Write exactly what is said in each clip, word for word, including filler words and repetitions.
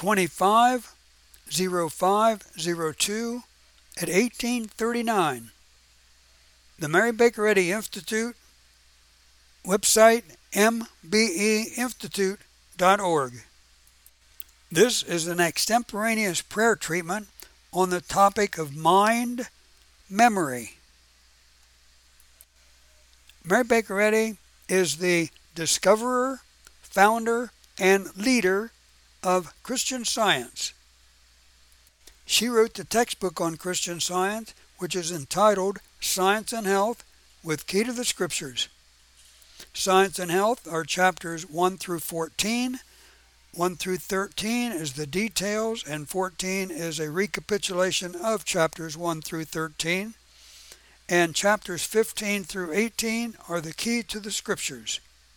twenty-five oh five oh two at eighteen thirty-nine. The Mary Baker Eddy Institute website, m b e institute dot org. This is an extemporaneous prayer treatment on the topic of mind memory. Mary Baker Eddy is the discoverer, founder, and leader of Christian Science. She wrote the textbook on Christian Science, which is entitled Science and Health with Key to the Scriptures. Science and Health are chapters one through fourteen. one through thirteen is the details, and fourteen is a recapitulation of chapters one through thirteen. And chapters fifteen through eighteen are the key to the Scriptures.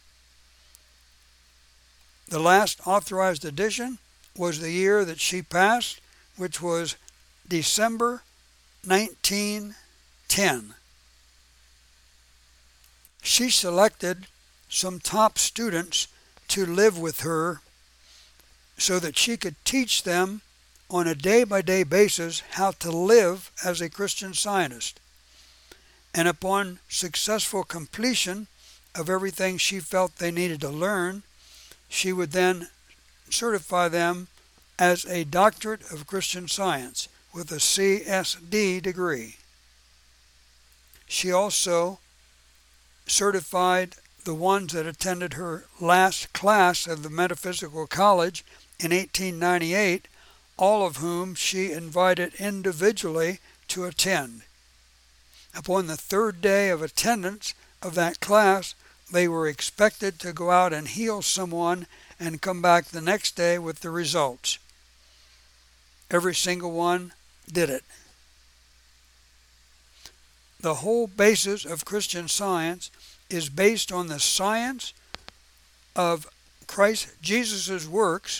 The last authorized edition was the year that she passed, which was December nineteen ten. She selected some top students to live with her so that she could teach them on a day-by-day basis how to live as a Christian Scientist. And upon successful completion of everything she felt they needed to learn, she would then certify them as a Doctorate of Christian Science with a C S D degree. She also certified the ones that attended her last class of the Metaphysical College in eighteen ninety-eight, all of whom she invited individually to attend. Upon the third day of attendance of that class, they were expected to go out and heal someone and come back the next day with the results. Every single one did it. The whole basis of Christian Science is based on the science of Christ Jesus' works,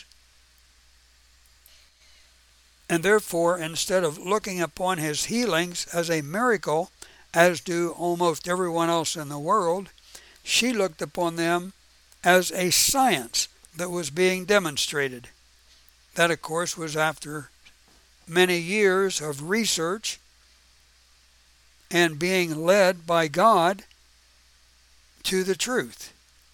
and therefore, instead of looking upon his healings as a miracle, as do almost everyone else in the world, she looked upon them as a science that was being demonstrated. That, of course, was after many years of research and being led by God to the truth.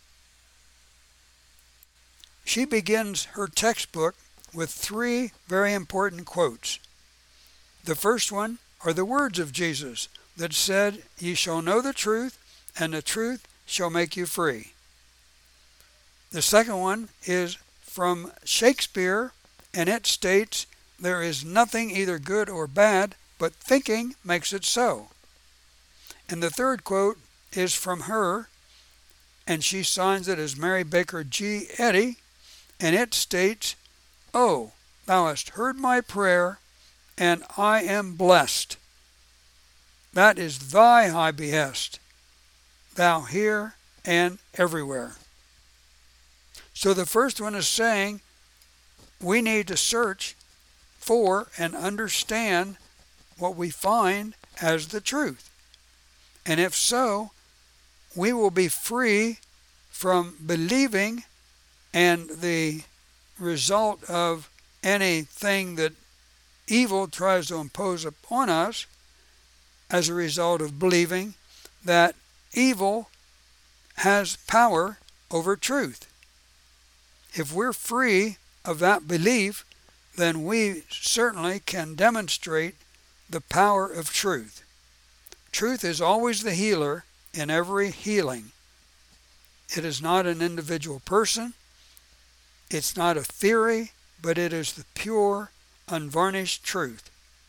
She begins her textbook with three very important quotes. The first one are the words of Jesus that said, "Ye shall know the truth, and the truth shall make you free." The second one is from Shakespeare, and it states, "There is nothing either good or bad, but thinking makes it so." And the third quote is from her, and she signs it as Mary Baker G. Eddy, and it states, "Oh, thou hast heard my prayer, and I am blessed. That is thy high behest, thou here and everywhere." So the first one is saying we need to search for and understand what we find as the truth. And if so, we will be free from believing and the result of anything that evil tries to impose upon us as a result of believing that evil has power over truth. If we're free of that belief, then we certainly can demonstrate the power of truth. Truth is always the healer in every healing. It is not an individual person. It's not a theory, but it is the pure, unvarnished truth.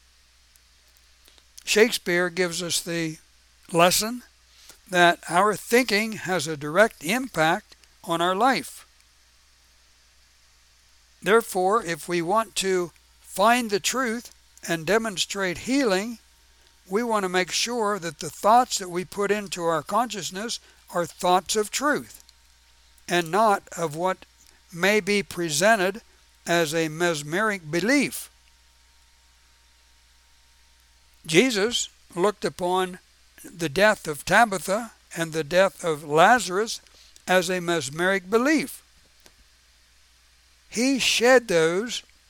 Shakespeare gives us the lesson that our thinking has a direct impact on our life. Therefore, if we want to find the truth and demonstrate healing, we want to make sure that the thoughts that we put into our consciousness are thoughts of truth and not of what may be presented as a mesmeric belief. Jesus looked upon the death of Tabitha and the death of Lazarus as a mesmeric belief. He shed those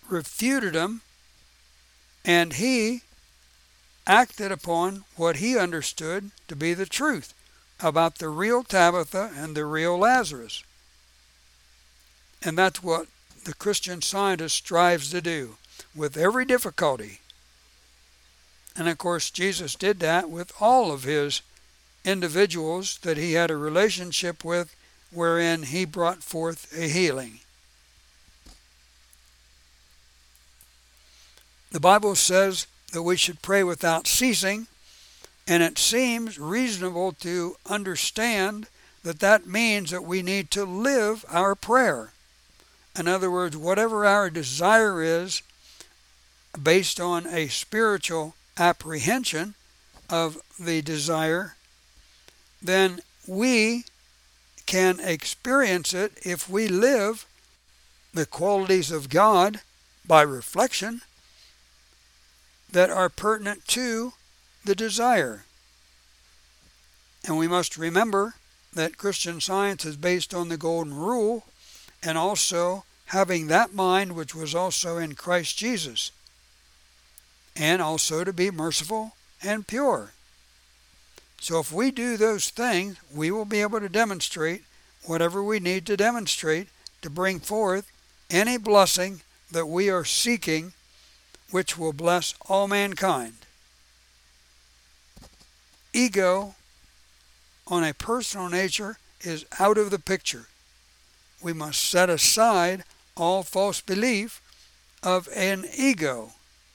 refuted them, and he acted upon what he understood to be the truth about the real Tabitha and the real Lazarus. And that's what the Christian Scientist strives to do with every difficulty. And of course, Jesus did that with all of his individuals that he had a relationship with, wherein he brought forth a healing. The Bible says that we should pray without ceasing, and it seems reasonable to understand that that means that we need to live our prayer. In other words, whatever our desire is, based on a spiritual apprehension of the desire, then we can experience it if we live the qualities of God by reflection that are pertinent to the desire. And we must remember that Christian Science is based on the Golden Rule, and also having that mind which was also in Christ Jesus, and also to be merciful and pure. So if we do those things, we will be able to demonstrate whatever we need to demonstrate to bring forth any blessing that we are seeking, which will bless all mankind. Ego on a personal nature is out of the picture. We must set aside all false belief of an ego.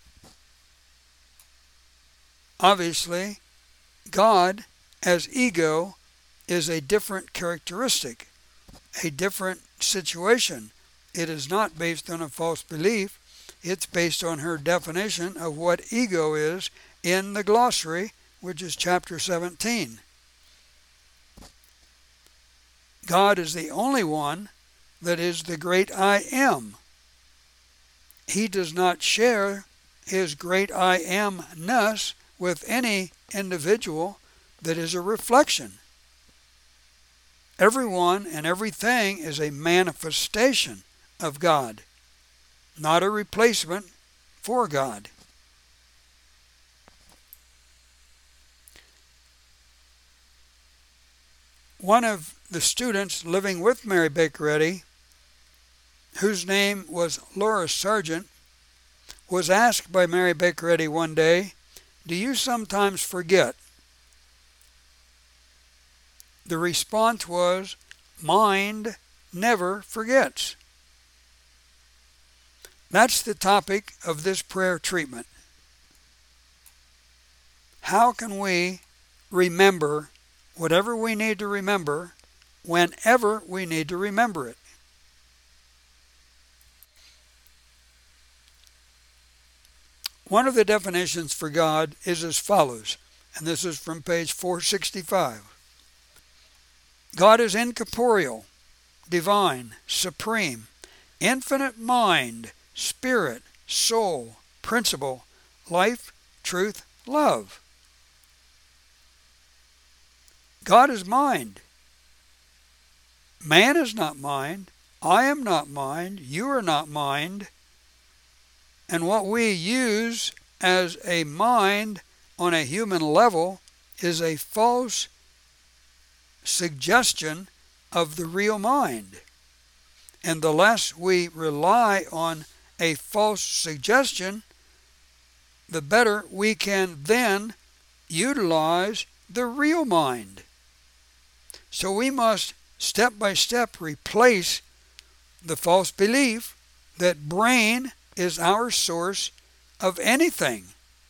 Obviously, God as ego is a different characteristic, a different situation. It is not based on a false belief. It's based on her definition of what ego is in the glossary, which is chapter seventeen. God is the only one that is the great I am. He does not share his great I am-ness with any individual that is a reflection. Everyone and everything is a manifestation of God, not a replacement for God. One of the students living with Mary Baker Eddy, whose name was Laura Sargent, was asked by Mary Baker Eddy one day, "Do you sometimes forget?" The response was, "Mind never forgets." That's the topic of this prayer treatment. How can we remember whatever we need to remember whenever we need to remember it? One of the definitions for God is as follows, and this is from page four sixty-five. God is incorporeal, divine, supreme, infinite mind, spirit, soul, principle, life, truth, love. God is mind. Man is not mind. I am not mind. You are not mind. And what we use as a mind on a human level is a false suggestion of the real mind. And the less we rely on a false suggestion, the better we can then utilize the real mind. So we must step by step replace the false belief that brain is our source of anything.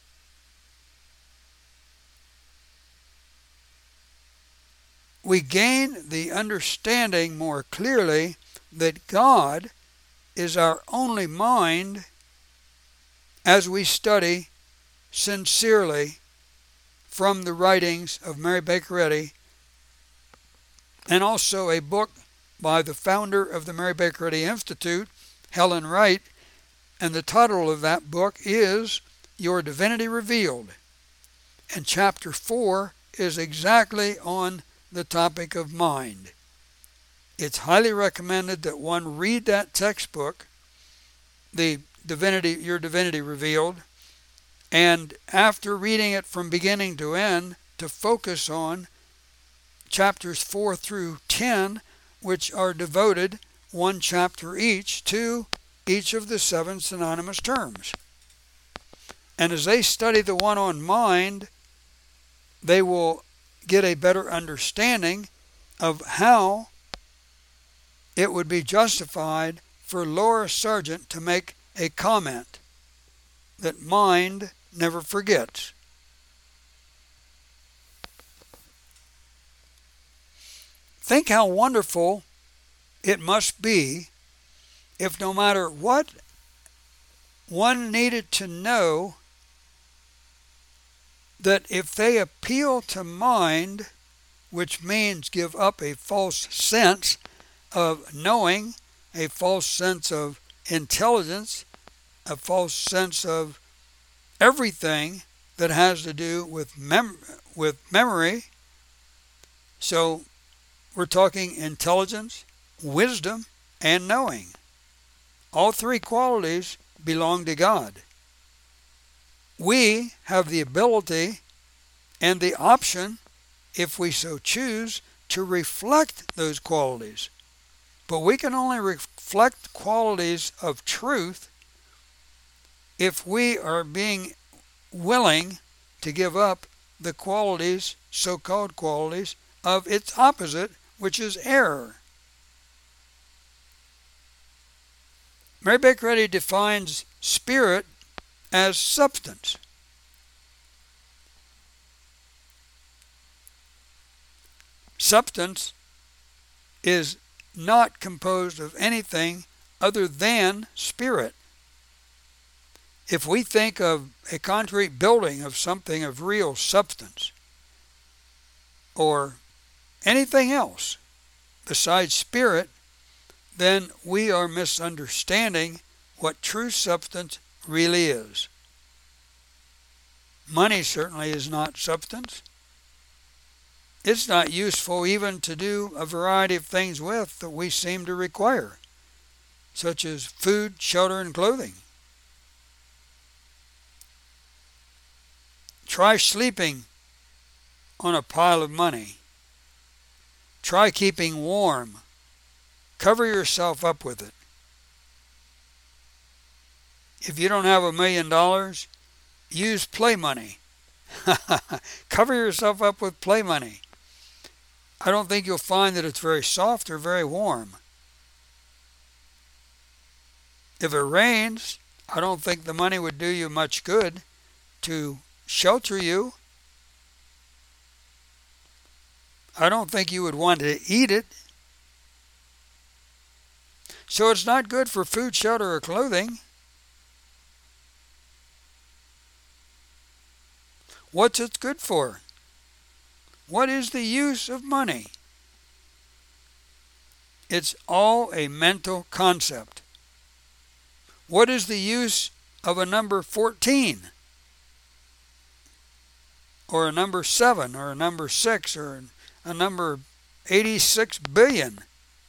We gain the understanding more clearly that God is our only mind as we study sincerely from the writings of Mary Baker Eddy, and also a book by the founder of the Mary Baker Eddy Institute, Helen Wright, and the title of that book is Your Divinity Revealed. And chapter four is exactly on the topic of mind. It's highly recommended that one read that textbook. The divinity, your divinity revealed, and after reading it from beginning to end, to focus on chapters four through ten, which are devoted, one chapter each, to each of the seven synonymous terms. And as they study the one on mind, they will get a better understanding of how it would be justified for Laura Sargent to make a comment that mind never forgets. Think how wonderful it must be if no matter what one needed to know, that if they appeal to mind, which means give up a false sense of knowing, a false sense of intelligence, a false sense of everything that has to do with mem- with memory. So we're talking intelligence, wisdom, and knowing. All three qualities belong to God. We have the ability and the option, if we so choose, to reflect those qualities. But we can only reflect qualities of truth if we are being willing to give up the qualities, so-called qualities, of its opposite, which is error. Mary Baker Eddy defines spirit as substance. Substance is not composed of anything other than spirit. If we think of a concrete building of something of real substance, or anything else besides spirit, then we are misunderstanding what true substance really is. Money certainly is not substance. It's not useful even to do a variety of things with that we seem to require, such as food, shelter, and clothing. Try sleeping on a pile of money. Try keeping warm. Cover yourself up with it. If you don't have a million dollars, use play money. Cover yourself up with play money. I don't think you'll find that it's very soft or very warm. If it rains, I don't think the money would do you much good to shelter you. I don't think you would want to eat it. So it's not good for food, shelter, or clothing. What's it good for? What is the use of money? It's all a mental concept. What is the use of a number fourteen? Or a number seven, or a number six, or a number eighty-six billion?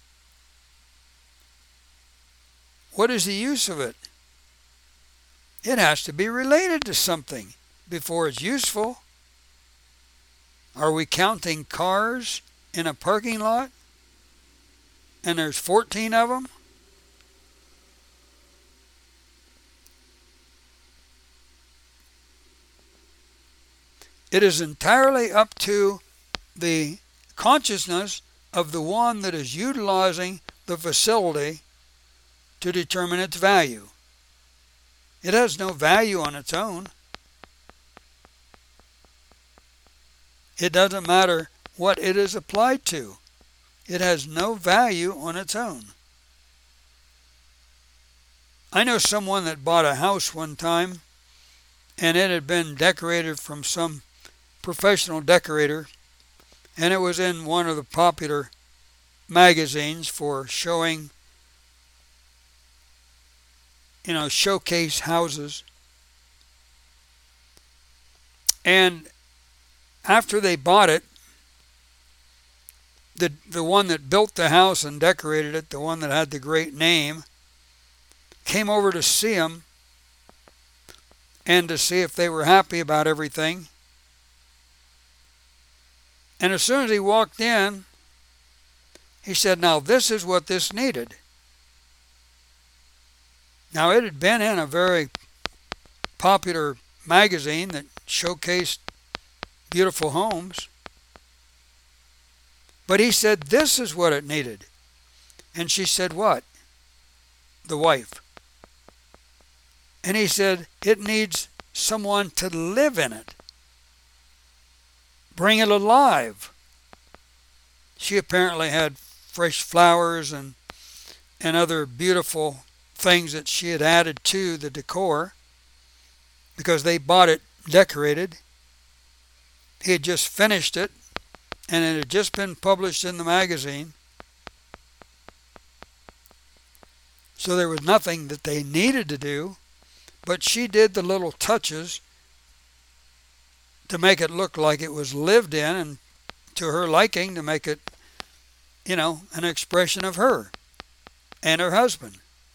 What is the use of it? It has to be related to something before it's useful. Are we counting cars in a parking lot and there's fourteen of them? It is entirely up to the consciousness of the one that is utilizing the facility to determine its value. It has no value on its own. It doesn't matter what it is applied to. It has no value on its own. I know someone that bought a house one time, and it had been decorated from some professional decorator, and it was in one of the popular magazines for showing, you know, showcase houses. And after they bought it, the the one that built the house and decorated it, the one that had the great name, came over to see him and to see if they were happy about everything. And as soon as he walked in, he said, now this is what this needed. Now it had been in a very popular magazine that showcased beautiful homes. But he said, this is what it needed. And she said, what? The wife. And he said, it needs someone to live in it. Bring it alive. She apparently had fresh flowers and, and other beautiful things that she had added to the decor because they bought it decorated. He had just finished it, and it had just been published in the magazine. So there was nothing that they needed to do, but she did the little touches to make it look like it was lived in and to her liking, to make it, you know, an expression of her and her husband.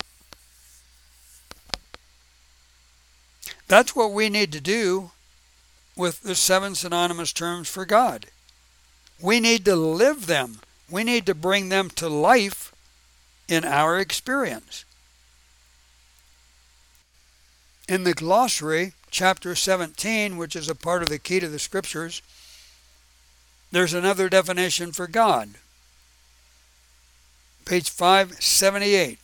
That's what we need to do with the seven synonymous terms for God. We need to live them. We need to bring them to life in our experience. In the glossary, chapter seventeen, which is a part of the Key to the Scriptures, there's another definition for God. Page five seventy-eight.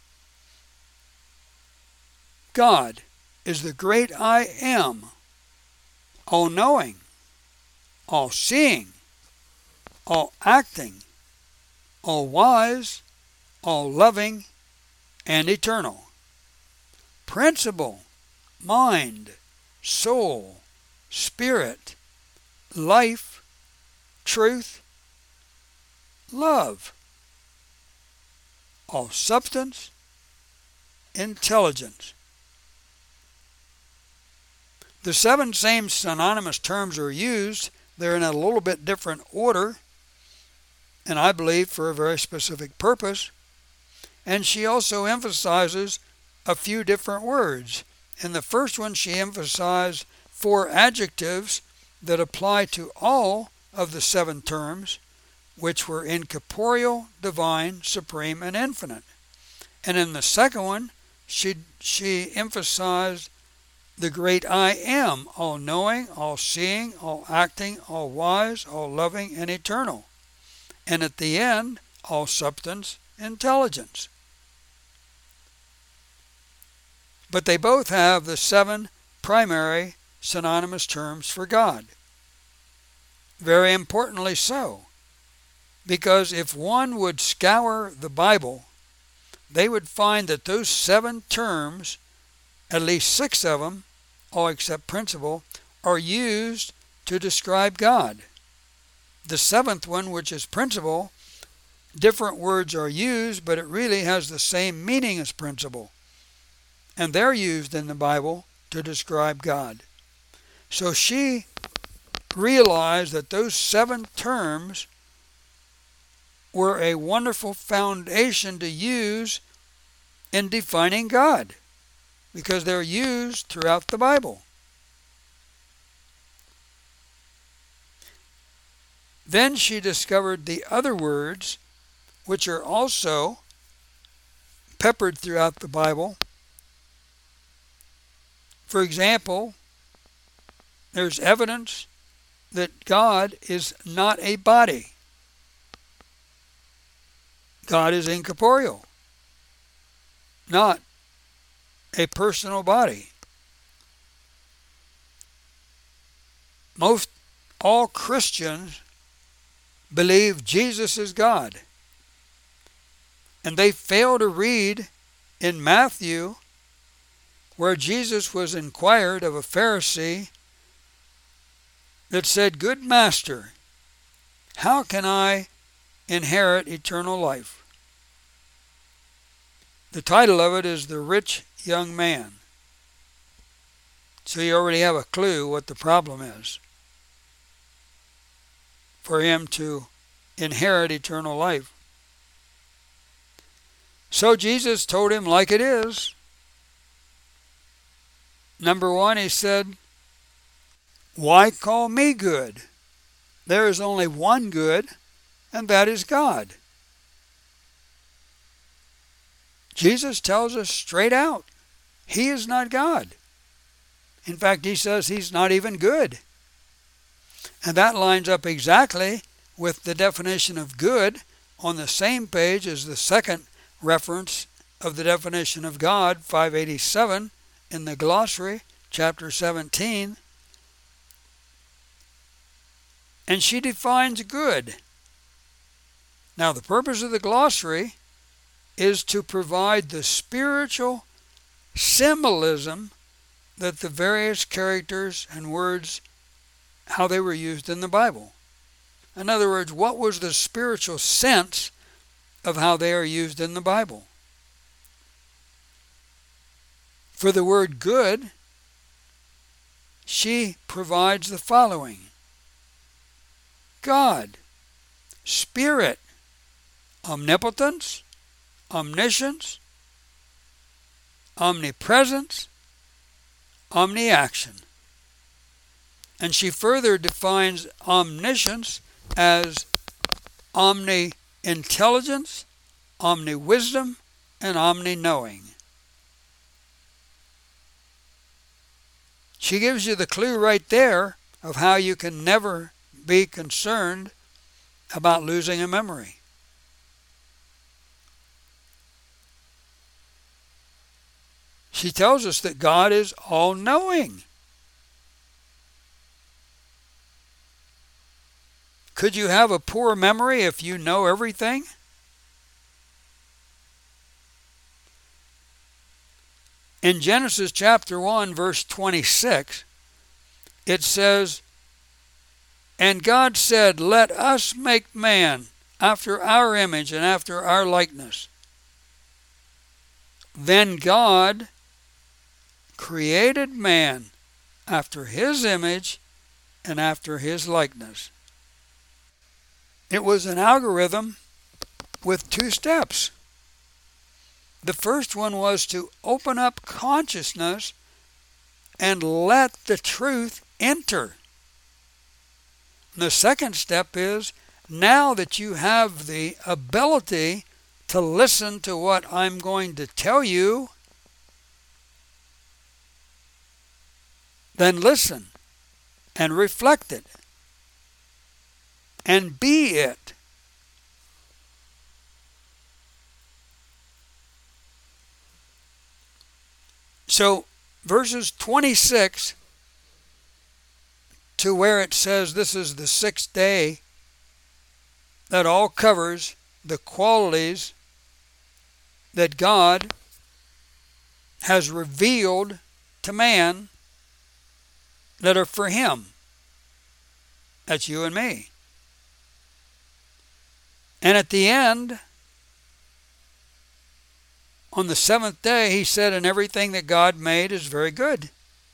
God is the great I Am, all-knowing, all-seeing, all-acting, all-wise, all-loving, and eternal. Principle, mind, soul, spirit, life, truth, love, all substance, intelligence. The seven same synonymous terms are used. They're in a little bit different order, and I believe for a very specific purpose. And she also emphasizes a few different words. In the first one, she emphasized four adjectives that apply to all of the seven terms, which were incorporeal, divine, supreme, and infinite. And in the second one, she, she emphasized the great I Am, all-knowing, all-seeing, all-acting, all-wise, all-loving, and eternal. And at the end, all-substance, intelligence. But they both have the seven primary synonymous terms for God. Very importantly so, because if one would scour the Bible, they would find that those seven terms, at least six of them, all except principle, are used to describe God. The seventh one, which is principle, different words are used, but it really has the same meaning as principle. And they're used in the Bible to describe God. So she realized that those seven terms were a wonderful foundation to use in defining God, because they're used throughout the Bible. Then she discovered the other words, which are also peppered throughout the Bible. For example, there's evidence that God is not a body. God is incorporeal, not a personal body. Most all Christians believe Jesus is God, and they fail to read in Matthew where Jesus was inquired of a Pharisee that said, "Good master, how can I inherit eternal life?" The title of it is The Rich Young Man. So you already have a clue what the problem is for him to inherit eternal life. So Jesus told him like it is, Number one, he said, why call me good? There is only one good, and that is God. Jesus tells us straight out, he is not God. In fact, he says he's not even good. And that lines up exactly with the definition of good on the same page as the second reference of the definition of God, five eighty-seven, in the glossary, chapter seventeen. And she defines good. Now, the purpose of the glossary is to provide the spiritual symbolism that the various characters and words, how they were used in the Bible. In other words, what was the spiritual sense of how they are used in the Bible? For the word good, she provides the following: God, Spirit, omnipotence, omniscience, omnipresence, omniaction. And she further defines omniscience as omni-intelligence, omni-wisdom, and omni-knowing. She gives you the clue right there of how you can never be concerned about losing a memory. She tells us that God is all-knowing. Could you have a poor memory if you know everything? In Genesis chapter one, verse twenty-six, it says, "And God said, let us make man after our image and after our likeness. Then God created man after his image and after his likeness." It was an algorithm with two steps. The first one was to open up consciousness and let the truth enter. The second step is, now that you have the ability to listen to what I'm going to tell you, then listen and reflect it and be it. So verses twenty-six to where it says this is the sixth day, that all covers the qualities that God has revealed to man that are for him. That's you and me. And at the end, on the seventh day, he said, and everything that God made is very good.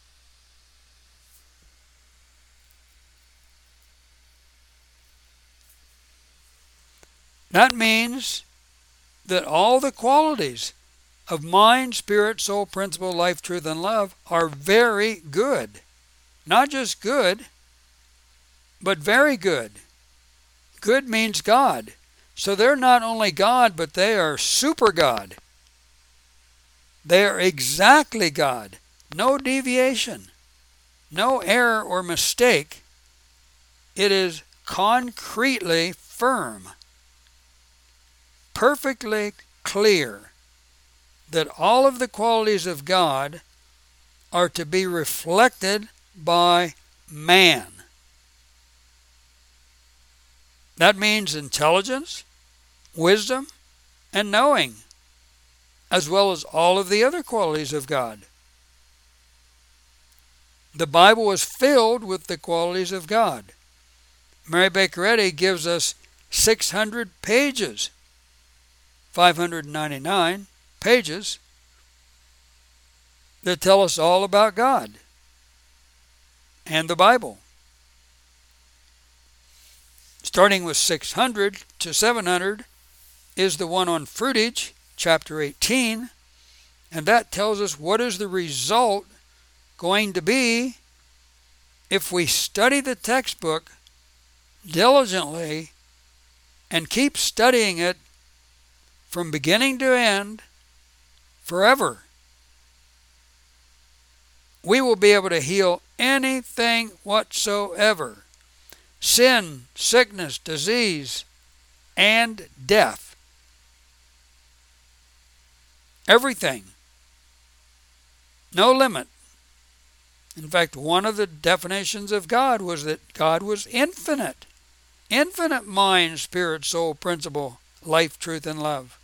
That means that all the qualities of mind, spirit, soul, principle, life, truth, and love are very good. Not just good, but very good. Good means God. So they're not only God, but they are super God. They are exactly God. No deviation, no error or mistake. It is concretely firm, perfectly clear that all of the qualities of God are to be reflected by man. That means intelligence, wisdom, and knowing, as well as all of the other qualities of God. The Bible is filled with the qualities of God. Mary Baker Eddy gives us six hundred pages, five hundred ninety-nine pages, that tell us all about God and the Bible. Starting with six hundred to seven hundred is the one on fruitage, chapter eighteen, and that tells us what is the result going to be if we study the textbook diligently and keep studying it from beginning to end forever. We will be able to heal anything whatsoever. Sin, sickness, disease, and death. Everything. No limit. In fact, one of the definitions of God was that God was infinite. Infinite mind, spirit, soul, principle, life, truth, and love.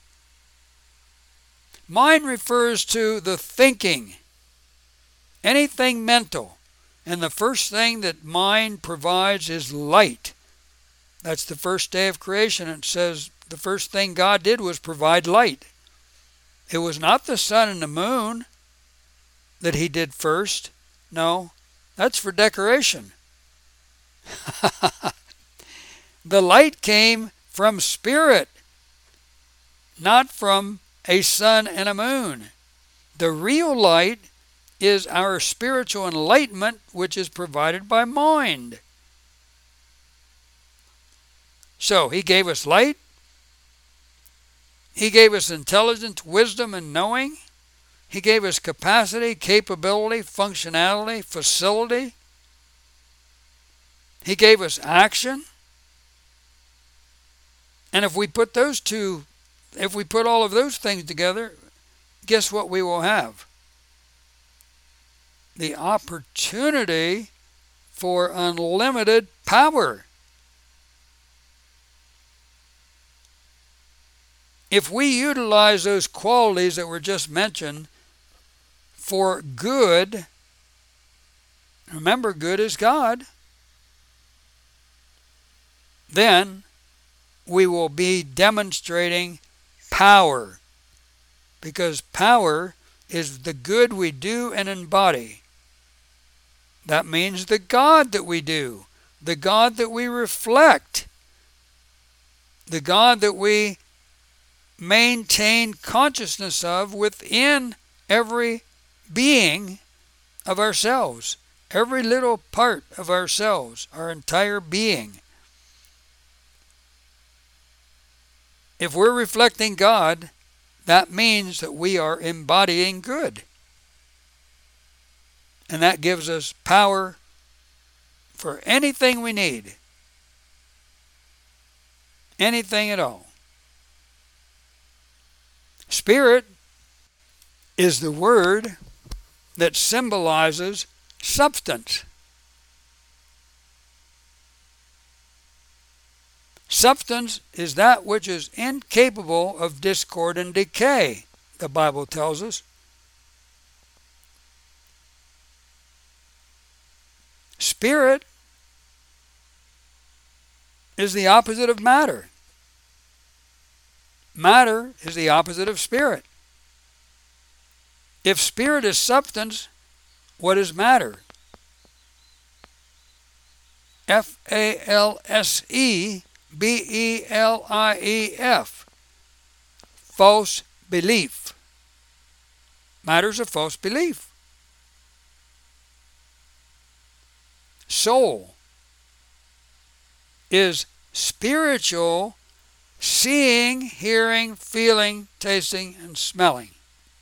Mind refers to the thinking. Anything mental. And the first thing that mind provides is light. That's the first day of creation. It says the first thing God did was provide light. It was not the sun and the moon that he did first. No, that's for decoration. The light came from spirit, not from a sun and a moon. The real light is our spiritual enlightenment, which is provided by mind. So, he gave us light. He gave us intelligence, wisdom, and knowing. He gave us capacity, capability, functionality, facility. He gave us action. And if we put those two, if we put all of those things together, guess what we will have? The opportunity for unlimited power. If we utilize those qualities that were just mentioned for good, remember, good is God, then we will be demonstrating power, because power is the good we do and embody. That means the God that we do, the God that we reflect, the God that we maintain consciousness of within every being of ourselves, every little part of ourselves, our entire being. If we're reflecting God, that means that we are embodying good. And that gives us power for anything we need. Anything at all. Spirit is the word that symbolizes substance. Substance is that which is incapable of discord and decay, the Bible tells us. Spirit is the opposite of matter. Matter is the opposite of spirit. If spirit is substance, what is matter? F A L S E B E L I E F. False belief. Matter's a false belief. Soul is spiritual seeing, hearing, feeling, tasting, and smelling.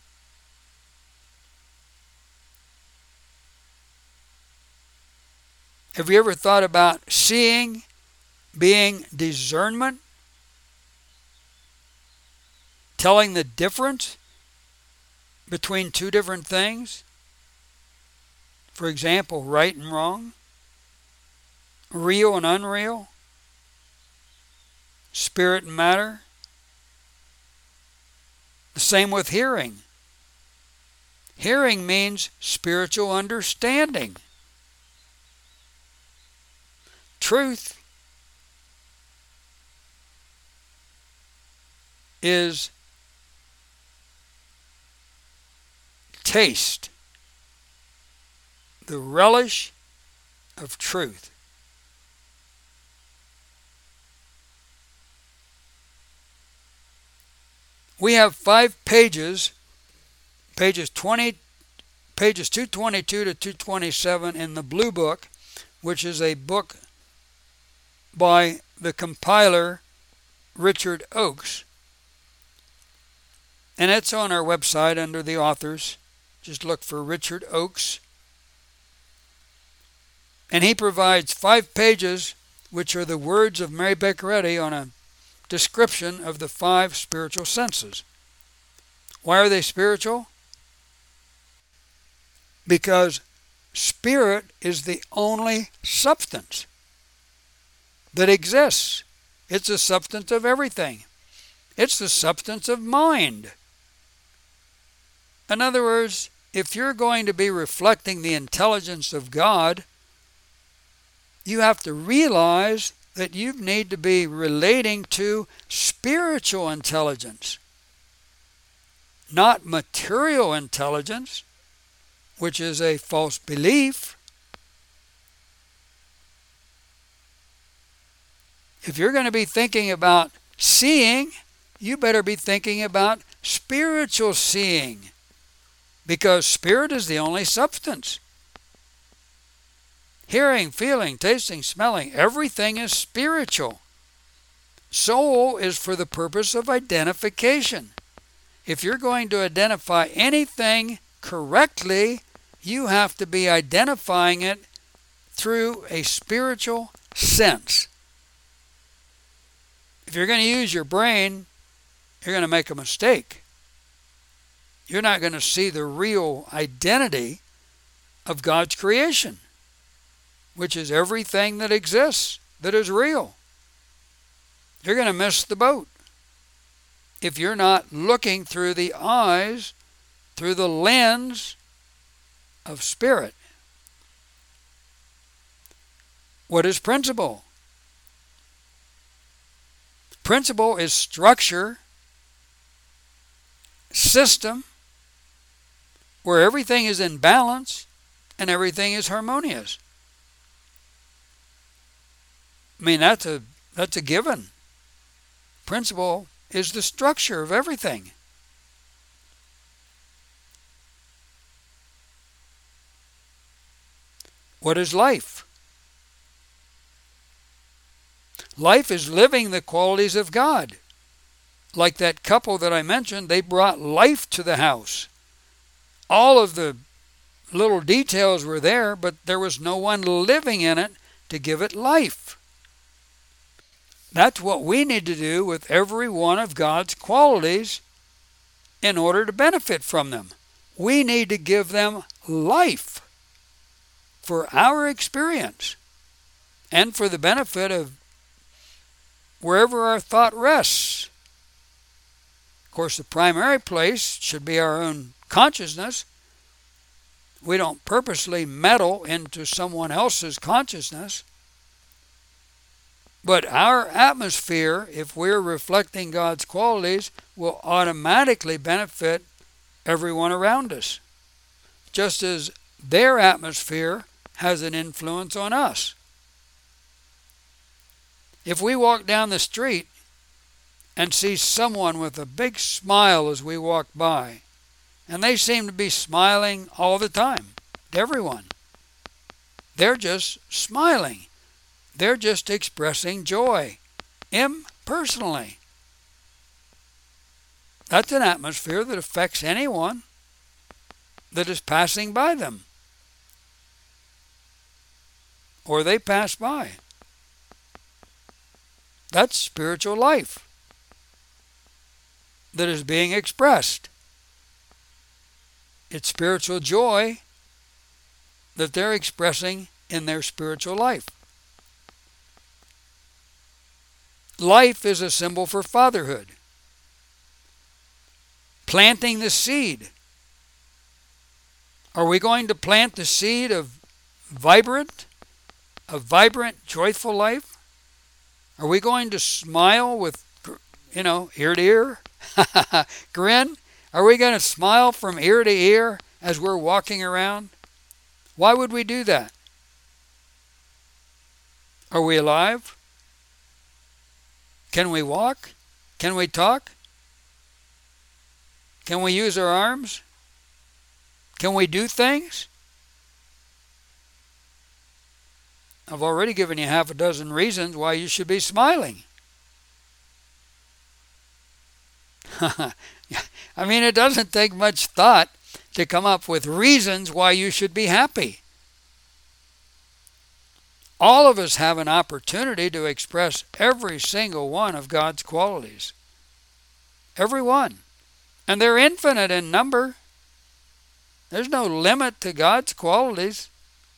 Have you ever thought about seeing being discernment? Telling the difference between two different things? For example, right and wrong, real and unreal, spirit and matter. The same with hearing. Hearing means spiritual understanding. Truth is taste, the relish of truth. We have five pages, pages twenty pages two twenty-two to two twenty-seven in the Blue Book, which is a book by the compiler Richard Oakes. And it's on our website under the authors. Just look for Richard Oakes. And he provides five pages, which are the words of Mary Baker Eddy on a description of the five spiritual senses. Why are they spiritual? Because spirit is the only substance that exists. It's the substance of everything. It's the substance of mind. In other words, if you're going to be reflecting the intelligence of God, you have to realize that you need to be relating to spiritual intelligence, not material intelligence, which is a false belief. If you're going to be thinking about seeing, you better be thinking about spiritual seeing, because spirit is the only substance. Hearing, feeling, tasting, smelling, everything is spiritual. Soul is for the purpose of identification. If you're going to identify anything correctly, you have to be identifying it through a spiritual sense. If you're going to use your brain, you're going to make a mistake. You're not going to see the real identity of God's creation, which is everything that exists that is real. You're going to miss the boat if you're not looking through the eyes, through the lens of spirit. What is principle? Principle is structure, system, where everything is in balance and everything is harmonious. I mean, that's a, that's a given. Principle is the structure of everything. What is life? Life is living the qualities of God. Like that couple that I mentioned, they brought life to the house. All of the little details were there, but there was no one living in it to give it life. That's what we need to do with every one of God's qualities in order to benefit from them. We need to give them life for our experience and for the benefit of wherever our thought rests. Of course, the primary place should be our own consciousness. We don't purposely meddle into someone else's consciousness. But our atmosphere, if we're reflecting God's qualities, will automatically benefit everyone around us, just as their atmosphere has an influence on us. If we walk down the street and see someone with a big smile as we walk by, and they seem to be smiling all the time to everyone, they're just smiling. They're just expressing joy impersonally. That's an atmosphere that affects anyone that is passing by them, or they pass by. That's spiritual life that is being expressed. It's spiritual joy that they're expressing in their spiritual life. Life is a symbol for fatherhood. Planting the seed. Are we going to plant the seed of vibrant, a vibrant, joyful life? Are we going to smile with, you know, ear to ear? Grin? Are we going to smile from ear to ear as we're walking around? Why would we do that? Are we alive? Can we walk? Can we talk? Can we use our arms? Can we do things? I've already given you half a dozen reasons why you should be smiling. I mean, it doesn't take much thought to come up with reasons why you should be happy. All of us have an opportunity to express every single one of God's qualities. Every one. And they're infinite in number. There's no limit to God's qualities.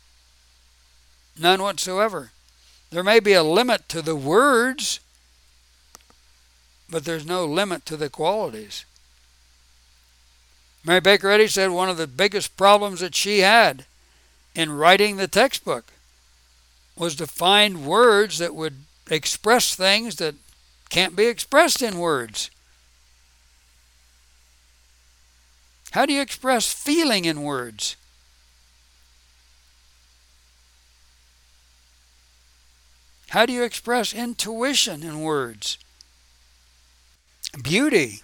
None whatsoever. There may be a limit to the words, but there's no limit to the qualities. Mary Baker Eddy said one of the biggest problems that she had in writing the textbook was to find words that would express things that can't be expressed in words. How do you express feeling in words? How do you express intuition in words? Beauty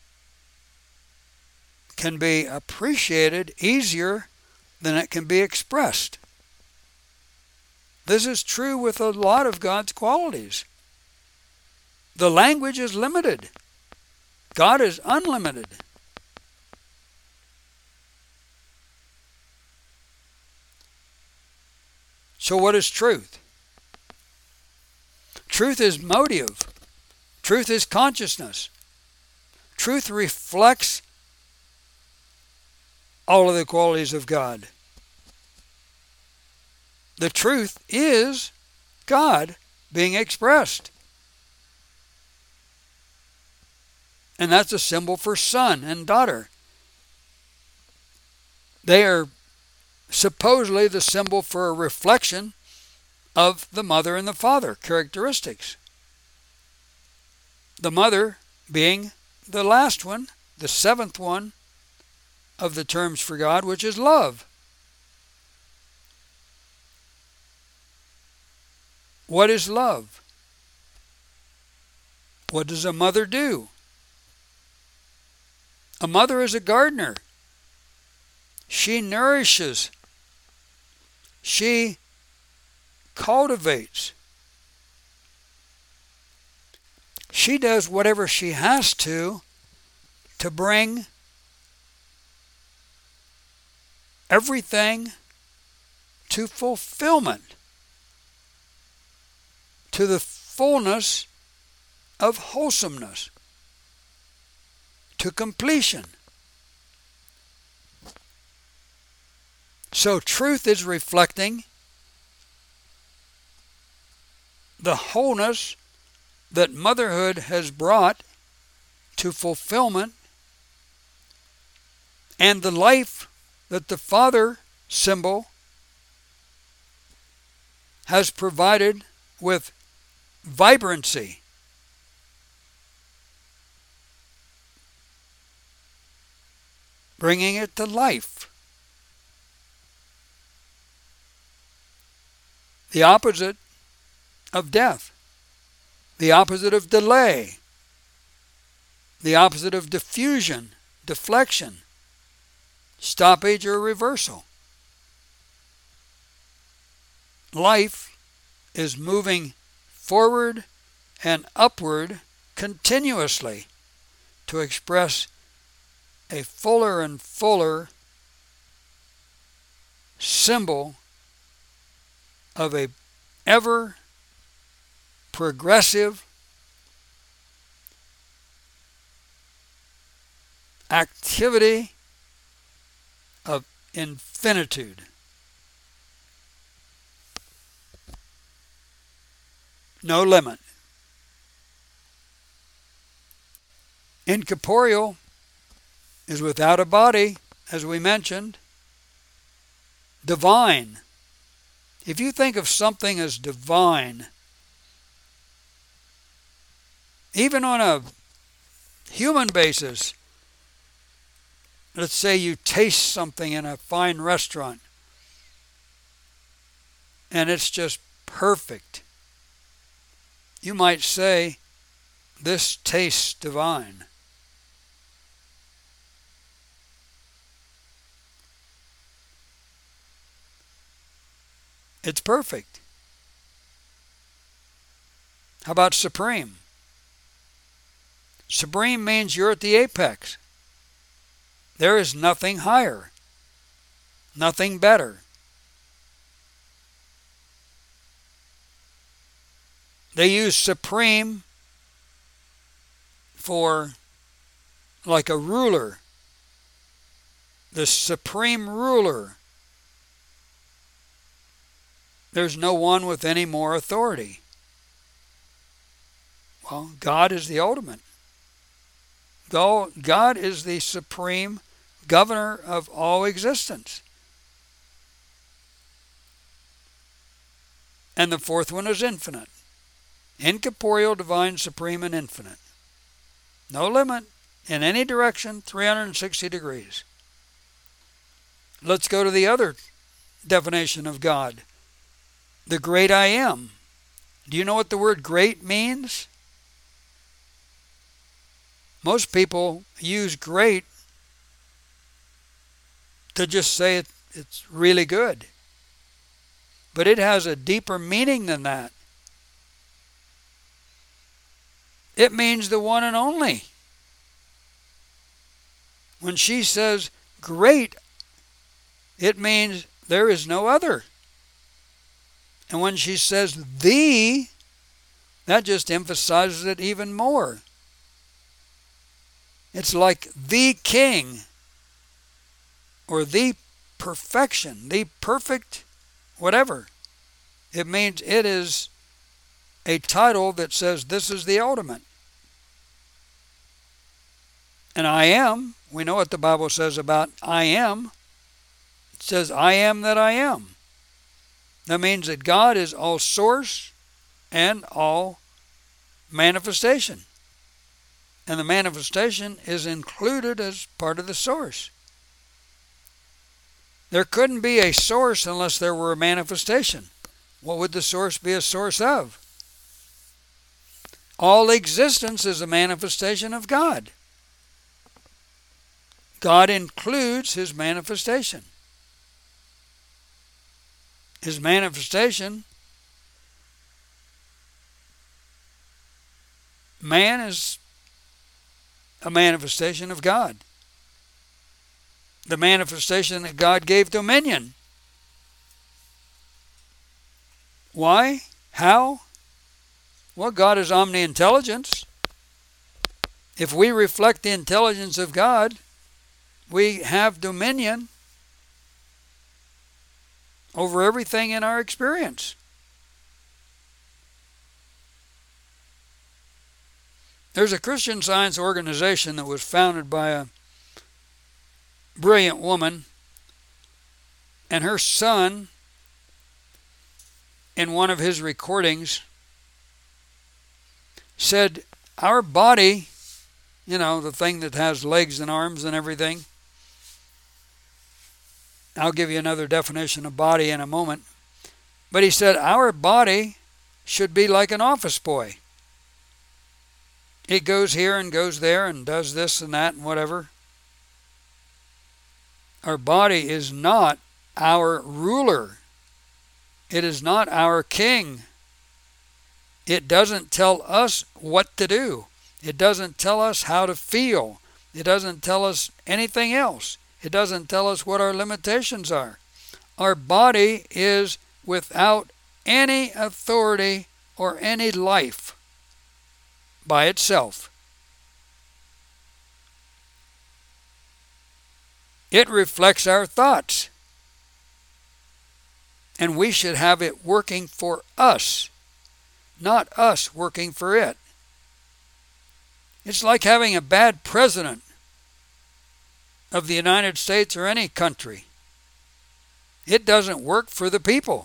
can be appreciated easier than it can be expressed. This is true with a lot of God's qualities. The language is limited. God is unlimited. So what is truth? Truth is motive. Truth is consciousness. Truth reflects all of the qualities of God. The truth is God being expressed. And that's a symbol for son and daughter. They are supposedly the symbol for a reflection of the mother and the father characteristics. The mother being the last one, the seventh one of the terms for God, which is love. What is love? What does a mother do? A mother is a gardener. She nourishes. She cultivates. She does whatever she has to to bring everything to fulfillment, to the fullness of wholesomeness, to completion. So truth is reflecting the wholeness that motherhood has brought to fulfillment, and the life that the father symbol has provided with vibrancy. Bringing it to life. The opposite of death. The opposite of delay. The opposite of diffusion, deflection, stoppage, or reversal. Life is moving forward and upward continuously to express a fuller and fuller symbol of a ever progressive activity of infinitude. No limit. Incorporeal is without a body, as we mentioned. Divine. If you think of something as divine, even on a human basis, let's say you taste something in a fine restaurant and it's just perfect. You might say, this tastes divine. It's perfect. How about supreme? Supreme means you're at the apex. There is nothing higher, nothing better. They use supreme for like a ruler, the supreme ruler. There's no one with any more authority. Well, God is the ultimate. God is the supreme governor of all existence. And the fourth one is infinite. Incorporeal, divine, supreme, and infinite. No limit in any direction, three hundred sixty degrees. Let's go to the other definition of God. The great I am. Do you know what the word great means? Most people use great to just say it, it's really good. But it has a deeper meaning than that. It means the one and only. When she says great, it means there is no other. And when she says the, that just emphasizes it even more. It's like the king, or the perfection, the perfect whatever. It means it is a title that says this is the ultimate. And I am, we know what the Bible says about I am. It says I am that I am. That means that God is all source and all manifestation. And the manifestation is included as part of the source. There couldn't be a source unless there were a manifestation. What would the source be a source of? All existence is a manifestation of God. God includes His manifestation. His manifestation, man is a manifestation of God. The manifestation that God gave dominion. Why? How? Well, God is omni-intelligence. If we reflect the intelligence of God, we have dominion over everything in our experience. There's a Christian Science organization that was founded by a brilliant woman, and her son, in one of his recordings, said, our body, you know, the thing that has legs and arms and everything. I'll give you another definition of body in a moment. But he said, our body should be like an office boy. It goes here and goes there and does this and that and whatever. Our body is not our ruler. It is not our king. It doesn't tell us what to do. It doesn't tell us how to feel. It doesn't tell us anything else. It doesn't tell us what our limitations are. Our body is without any authority or any life by itself. It reflects our thoughts. And we should have it working for us, not us working for it. It's like having a bad president of the United States or any country. It doesn't work for the people.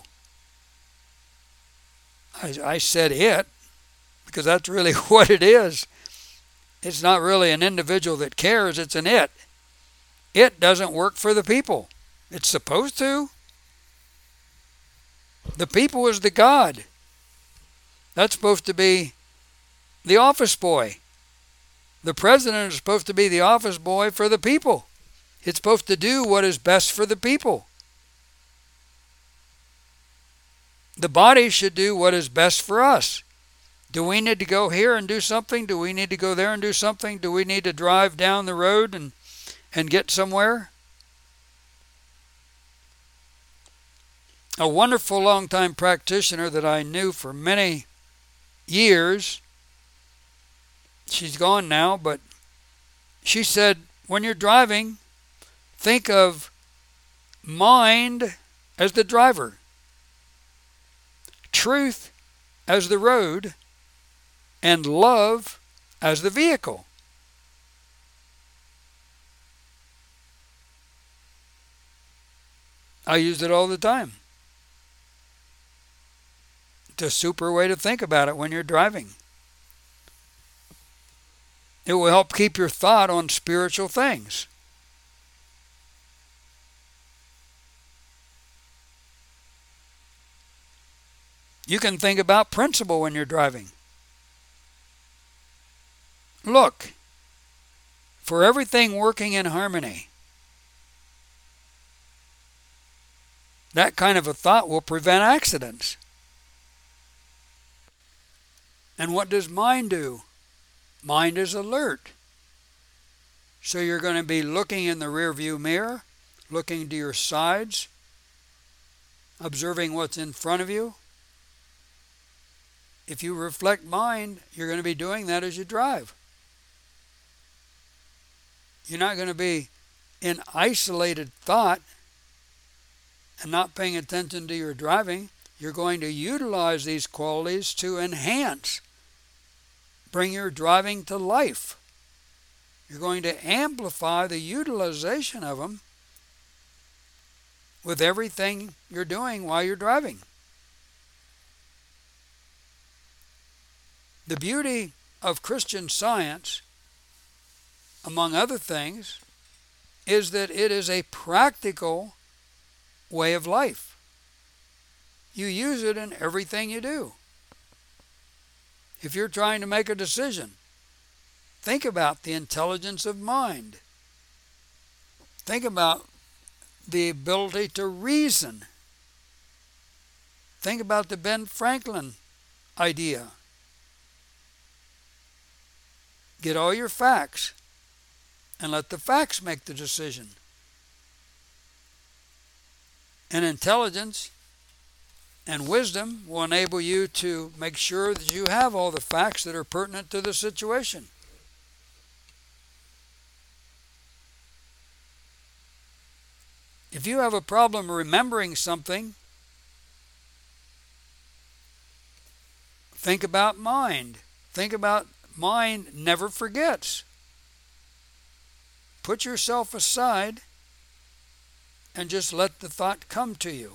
I, I said it because that's really what it is. It's not really an individual that cares, it's an it. It doesn't work for the people. It's supposed to. The people is the God. That's supposed to be the office boy. The president is supposed to be the office boy for the people. It's supposed to do what is best for the people. The body should do what is best for us. Do we need to go here and do something? Do we need to go there and do something? Do we need to drive down the road and, and get somewhere? A wonderful long-time practitioner that I knew for many years, she's gone now, but she said, when you're driving, think of mind as the driver, truth as the road, and love as the vehicle. I use it all the time. It's a super way to think about it when you're driving. It will help keep your thought on spiritual things. You can think about principle when you're driving. Look, for everything working in harmony, that kind of a thought will prevent accidents. And what does mind do? Mind is alert. So you're going to be looking in the rear view mirror, looking to your sides, observing what's in front of you. If you reflect mind, you're going to be doing that as you drive. You're not going to be in isolated thought and not paying attention to your driving. You're going to utilize these qualities to enhance, bring your driving to life. You're going to amplify the utilization of them with everything you're doing while you're driving. The beauty of Christian Science, among other things, is that it is a practical way of life. You use it in everything you do. If you're trying to make a decision, think about the intelligence of mind. Think about the ability to reason. Think about the Ben Franklin idea. Get all your facts and let the facts make the decision. And intelligence and wisdom will enable you to make sure that you have all the facts that are pertinent to the situation. If you have a problem remembering something, think about mind. Think about mind never forgets. Put yourself aside and just let the thought come to you.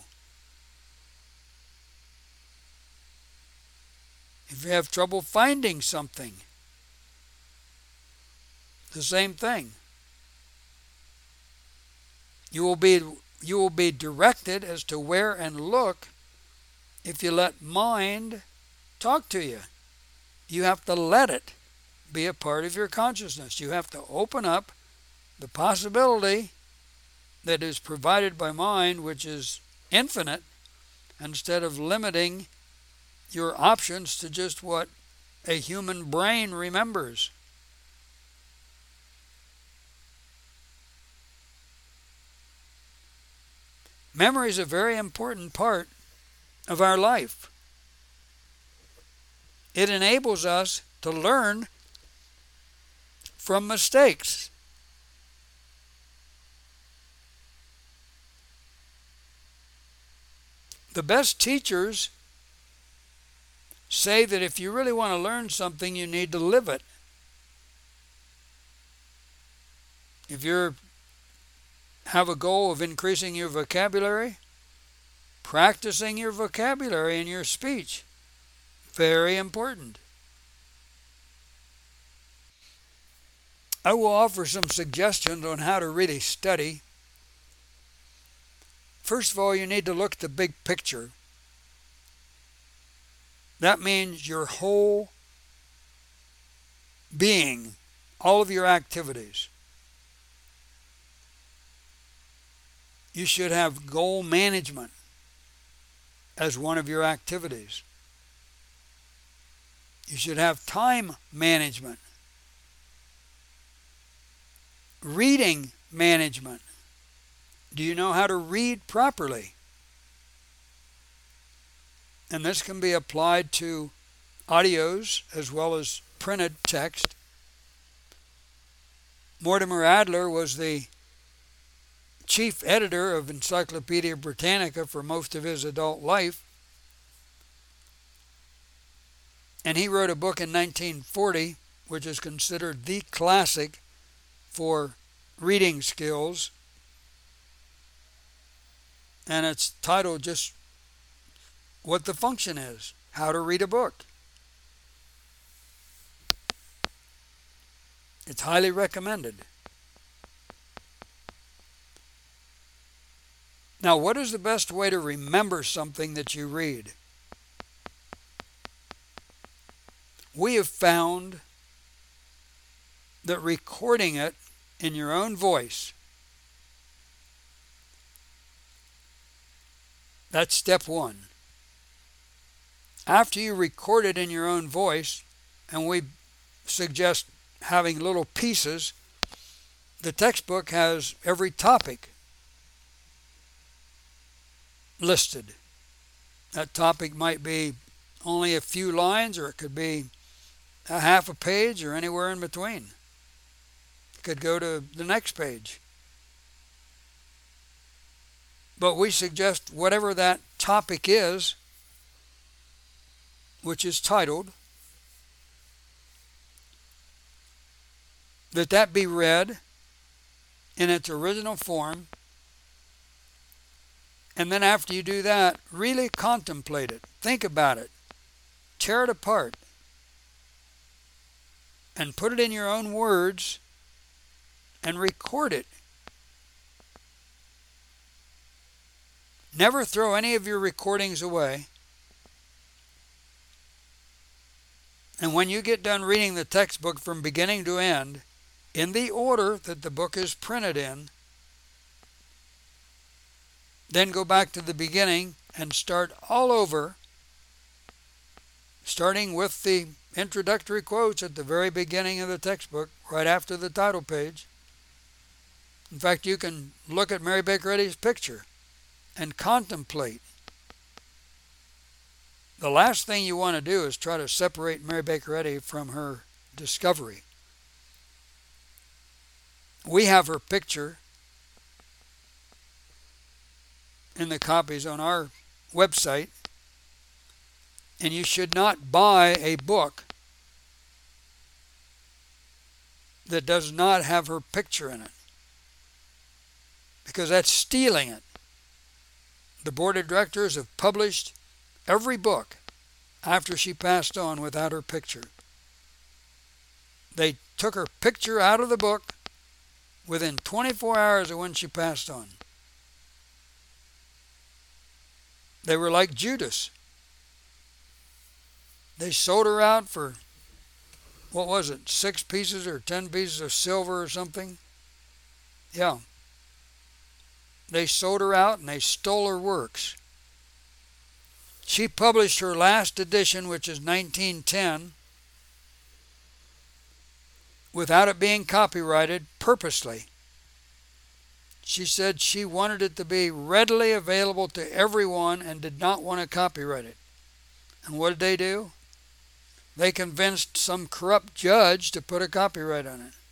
If you have trouble finding something, the same thing. You will be you will be directed as to where and look if you let mind talk to you. You have to let it be a part of your consciousness. You have to open up the possibility that is provided by mind, which is infinite, instead of limiting your options to just what a human brain remembers. Memory is a very important part of our life. It enables us to learn from mistakes. The best teachers say that if you really want to learn something, you need to live it. If you have a goal of increasing your vocabulary, practicing your vocabulary in your speech, very important. I will offer some suggestions on how to really study. First of all, you need to look at the big picture. That means your whole being, all of your activities. You should have goal management. as one of your activities. You should have time management, reading management. Do you know how to read properly? And this can be applied to audios as well as printed text. Mortimer Adler was the chief editor of Encyclopedia Britannica for most of his adult life. And he wrote a book in nineteen forty, which is considered the classic for reading skills. And it's titled just what the function is, how to read a book. It's highly recommended. Now, what is the best way to remember something that you read? We have found that recording it in your own voice, that's step one. After you record it in your own voice, and we suggest having little pieces, the textbook has every topic listed. That topic might be only a few lines, or it could be a half a page, or anywhere in between. It could go to the next page. But we suggest whatever that topic is, which is titled, that that be read in its original form. And then after you do that, really contemplate it. Think about it. Tear it apart. And put it in your own words and record it. Never throw any of your recordings away. And when you get done reading the textbook from beginning to end, in the order that the book is printed in, then go back to the beginning and start all over, starting with the introductory quotes at the very beginning of the textbook, right after the title page. In fact, you can look at Mary Baker Eddy's picture and contemplate. The last thing you want to do is try to separate Mary Baker Eddy from her discovery. We have her picture in the copies on our website, and you should not buy a book that does not have her picture in it, because that's stealing it. The board of directors have published every book after she passed on without her picture. They took her picture out of the book within twenty-four hours of when she passed on. They were like Judas. They sold her out for, what was it, six pieces or ten pieces of silver or something? Yeah. They sold her out and they stole her works. She published her last edition, which is nineteen ten, without it being copyrighted, purposely. She said she wanted it to be readily available to everyone and did not want to copyright it. And what did they do? They convinced some corrupt judge to put a copyright on it.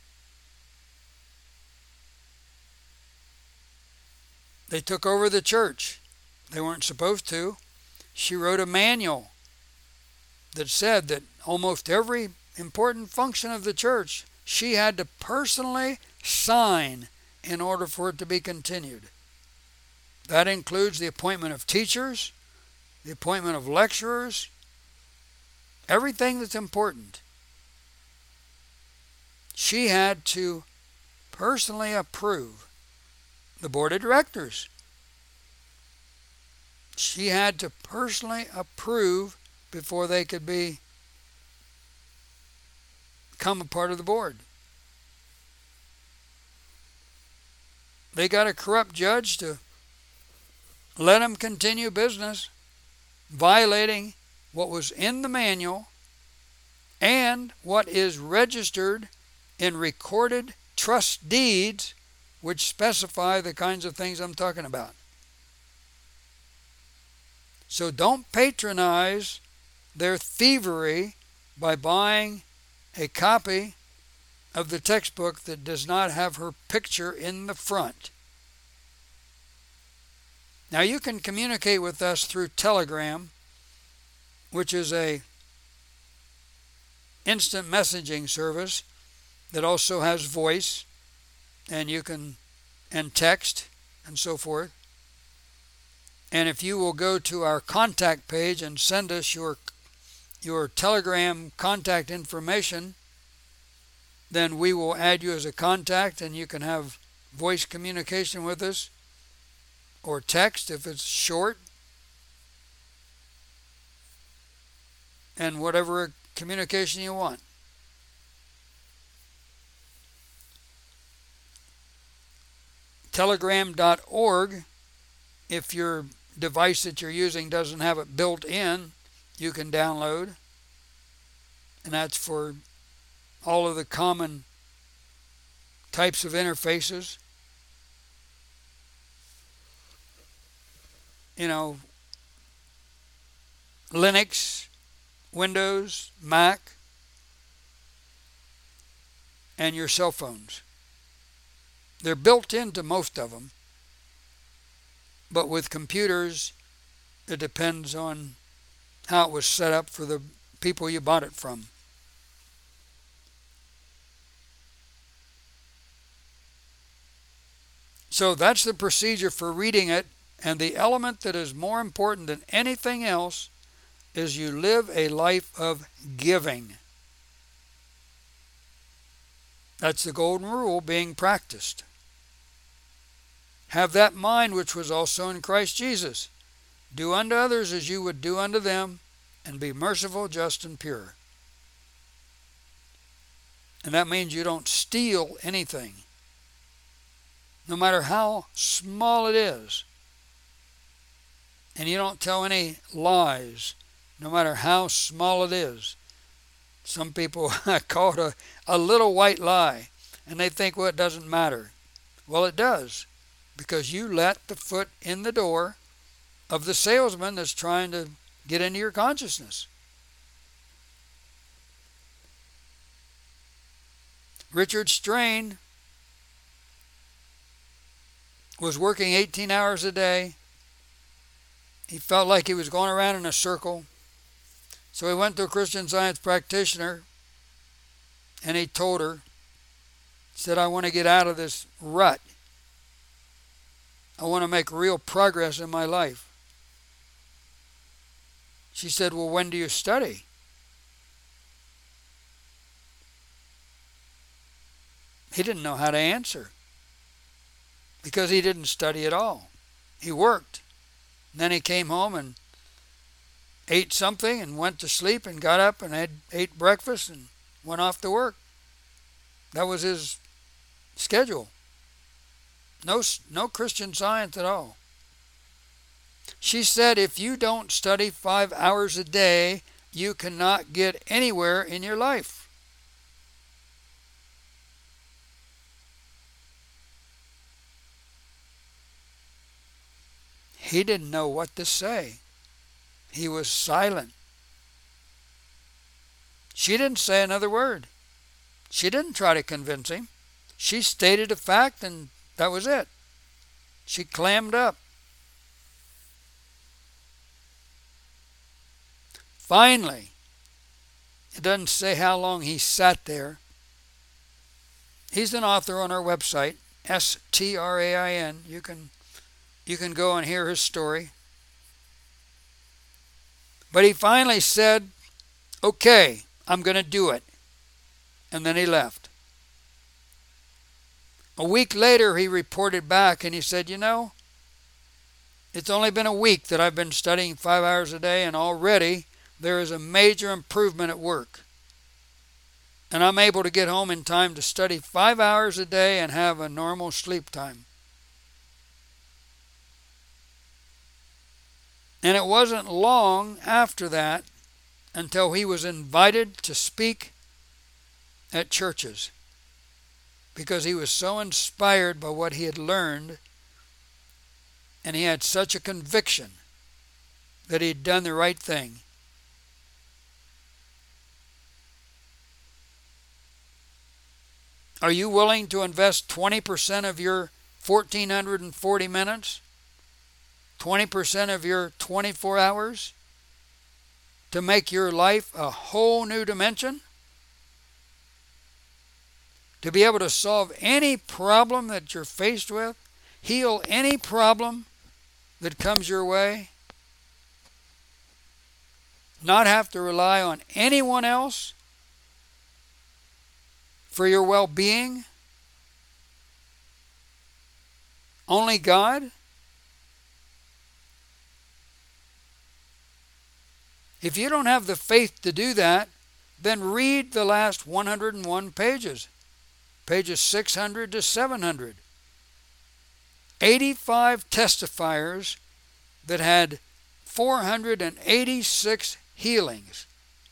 They took over the church. They weren't supposed to. She wrote a manual that said that almost every important function of the church she had to personally sign in order for it to be continued. That includes the appointment of teachers, the appointment of lecturers, everything that's important. She had to personally approve. The board of directors. She had to personally approve before they could be become a part of the board. They got a corrupt judge to let them continue business, violating what was in the manual and what is registered in recorded trust deeds, which specify the kinds of things I'm talking about. So don't patronize their thievery by buying a copy of the textbook that does not have her picture in the front. Now you can communicate with us through Telegram, which is a instant messaging service that also has voice, and you can and text and so forth. And if you will go to our contact page and send us your your Telegram contact information, then we will add you as a contact and you can have voice communication with us, or text if it's short, and whatever communication you want. telegram dot org, if your device that you're using doesn't have it built in, you can download, and that's for all of the common types of interfaces. You know, Linux, Windows, Mac, and your cell phones. They're built into most of them, but with computers, it depends on how it was set up for the people you bought it from. So that's the procedure for reading it, and the element that is more important than anything else is you live a life of giving. That's the golden rule being practiced. Have that mind which was also in Christ Jesus. Do unto others as you would do unto them, and be merciful, just, and pure. And that means you don't steal anything, no matter how small it is. And you don't tell any lies, no matter how small it is. Some people call it a, a little white lie, and they think, well, it doesn't matter. Well, it does, because you let the foot in the door of the salesman that's trying to get into your consciousness. Richard Strain was working eighteen hours a day. He felt like he was going around in a circle. So he went to a Christian Science practitioner, and he told her, said, I want to get out of this rut. I want to make real progress in my life. She said, well, when do you study? He didn't know how to answer, because he didn't study at all. He worked. And then he came home and ate something and went to sleep and got up and had, ate breakfast and went off to work. That was his schedule. No, no Christian Science at all. She said, if you don't study five hours a day, you cannot get anywhere in your life. He didn't know what to say. He was silent. She didn't say another word. She didn't try to convince him. She stated a fact, and that was it. She clammed up. Finally, it doesn't say how long he sat there. He's an author on our website, S T R A I N. You can, you can go and hear his story. But he finally said, okay, I'm going to do it. And then he left. A week later, he reported back and he said, you know, it's only been a week that I've been studying five hours a day, and already there is a major improvement at work. And I'm able to get home in time to study five hours a day and have a normal sleep time. And it wasn't long after that until he was invited to speak at churches, because he was so inspired by what he had learned, and he had such a conviction that he'd done the right thing. Are you willing to invest twenty percent of your one thousand four hundred forty minutes, twenty percent of your twenty-four hours, to make your life a whole new dimension? To be able to solve any problem that you're faced with, heal any problem that comes your way, not have to rely on anyone else for your well-being, only God? If you don't have the faith to do that, then read the last one hundred one pages, pages six hundred to seven hundred. eighty-five testifiers that had four hundred eighty-six healings.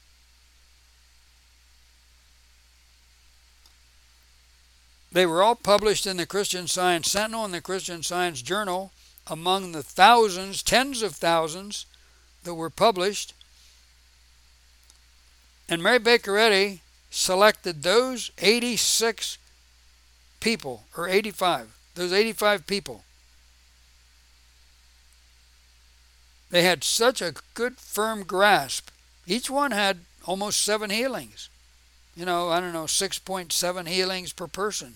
They were all published in the Christian Science Sentinel and the Christian Science Journal, among the thousands, tens of thousands that were published. And Mary Baker Eddy selected those eighty-six people, or eighty-five, those eighty-five people. They had such a good, firm grasp. Each one had almost seven healings. You know, I don't know, six point seven healings per person.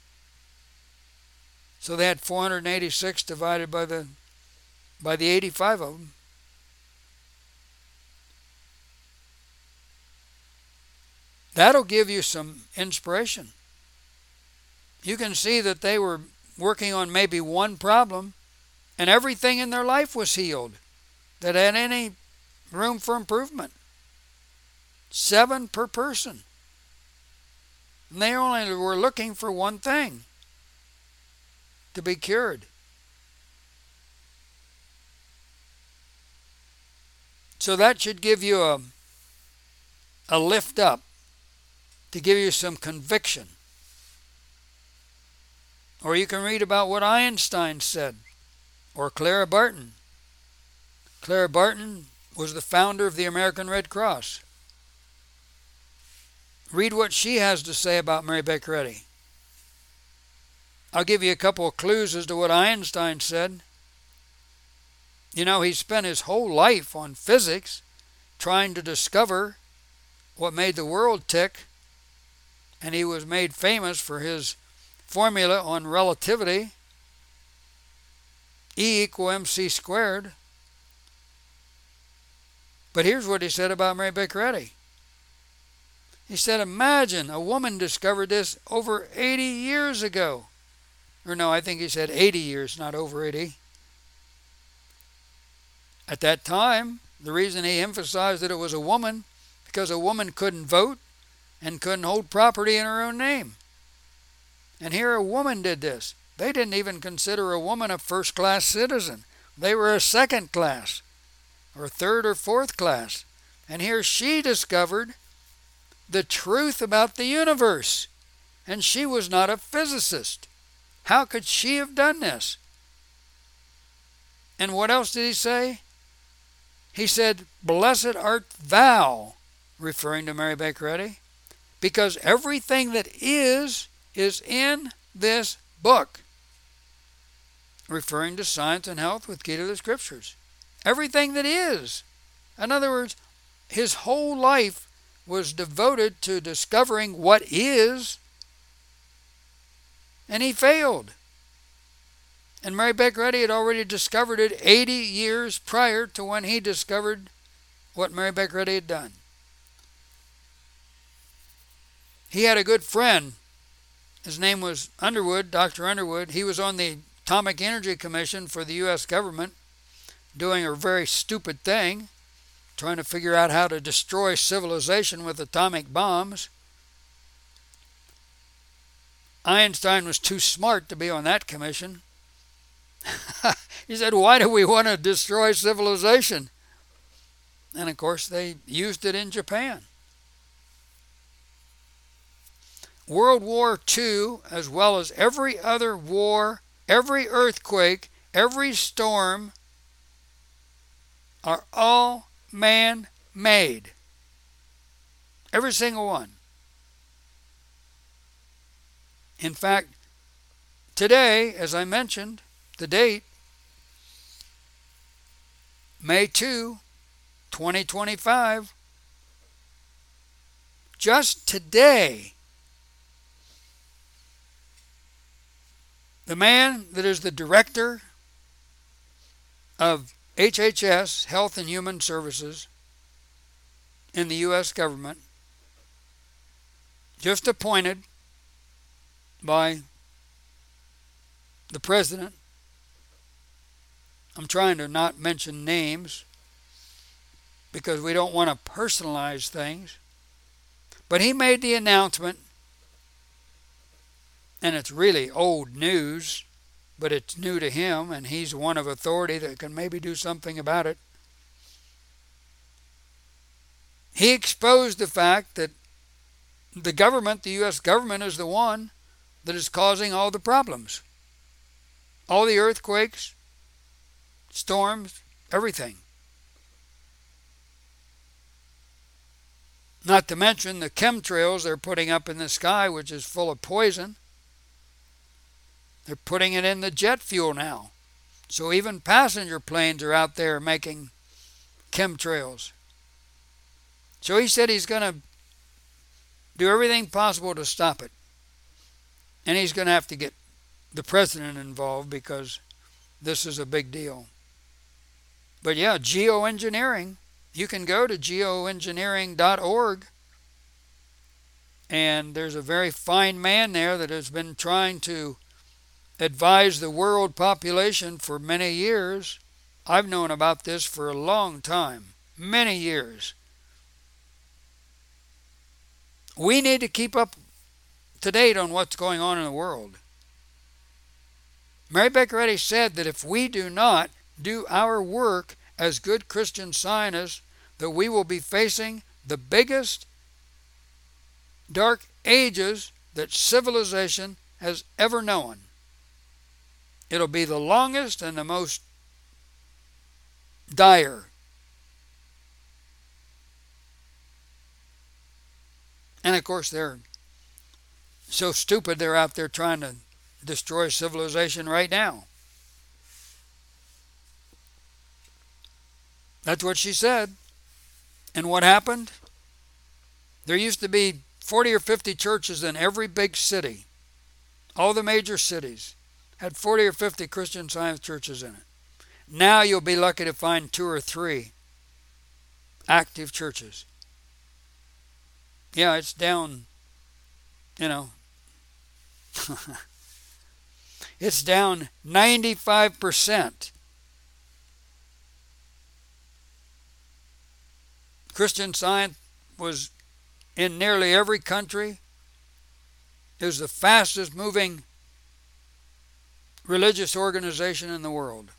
So they had four hundred eighty-six divided by the by the eighty-five of them. That'll give you some inspiration. You can see that they were working on maybe one problem, and everything in their life was healed that had any room for improvement. Seven per person. And they only were looking for one thing: to be cured. So that should give you a, a lift up, to give you some conviction. Or you can read about what Einstein said, or Clara Barton. Clara Barton was the founder of the American Red Cross. Read what she has to say about Mary Baker Eddy. I'll give you a couple of clues as to what Einstein said. You know, he spent his whole life on physics, trying to discover what made the world tick, and he was made famous for his formula on relativity, E equal mc squared. But here's what he said about Mary Baker Eddy. He said, imagine a woman discovered this over eighty years ago. Or no, I think he said eighty years, not over eighty. At that time, the reason he emphasized that it was a woman, because a woman couldn't vote and couldn't hold property in her own name. And here a woman did this. They didn't even consider a woman a first-class citizen. They were a second class, or third or fourth class. And here she discovered the truth about the universe. And she was not a physicist. How could she have done this? And what else did he say? He said, blessed art thou, referring to Mary Baker Eddy, because everything that is, is in this book, referring to Science and Health with Key to the Scriptures. Everything that is. In other words, his whole life was devoted to discovering what is, and he failed. And Mary Baker Eddy had already discovered it eighty years prior to when he discovered what Mary Baker Eddy had done. He had a good friend. His name was Underwood, Doctor Underwood. He was on the Atomic Energy Commission for the U S government, doing a very stupid thing, trying to figure out how to destroy civilization with atomic bombs. Einstein was too smart to be on that commission. He said, why do we want to destroy civilization? And of course they used it in Japan. World War Two, as well as every other war, every earthquake, every storm, are all man-made. Every single one. In fact, today, as I mentioned, the date, May second, twenty twenty-five, just today, the man that is the director of H H S, Health and Human Services, in the U S government, just appointed by the president. I'm trying to not mention names because we don't want to personalize things. But he made the announcement, and it's really old news, but it's new to him, and he's one of authority that can maybe do something about it. He exposed the fact that the government, the U S government, is the one that is causing all the problems. All the earthquakes, storms, everything. Not to mention the chemtrails they're putting up in the sky, which is full of poison. They're putting it in the jet fuel now. So even passenger planes are out there making chemtrails. So he said he's going to do everything possible to stop it. And he's going to have to get the president involved because this is a big deal. But yeah, geoengineering. You can go to geoengineering dot org, and there's a very fine man there that has been trying to advise the world population for many years. I've known about this for a long time, many years. We need to keep up to date on what's going on in the world. Mary Baker Eddy said that if we do not do our work as good Christian Scientists, that we will be facing the biggest dark ages that civilization has ever known. It'll be the longest and the most dire. And of course they're so stupid they're out there trying to destroy civilization right now. That's what she said. And what happened? There used to be forty or fifty churches in every big city. All the major cities had forty or fifty Christian Science churches in it. Now you'll be lucky to find two or three active churches. Yeah, it's down, you know, it's down ninety-five percent. Christian Science was in nearly every country. It was the fastest moving religious organization in the world.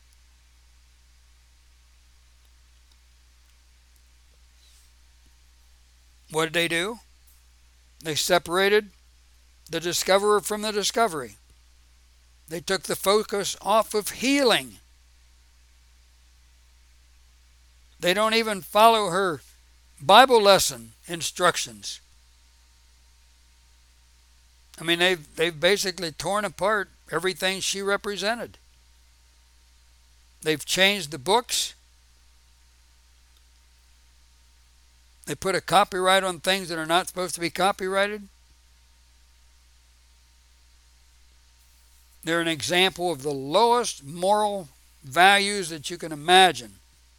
What did they do? They separated the discoverer from the discovery. They took the focus off of healing. They don't even follow her Bible lesson instructions. I mean, they've, they've basically torn apart everything she represented. They've changed the books. They put a copyright on things that are not supposed to be copyrighted. They're an example of the lowest moral values that you can imagine.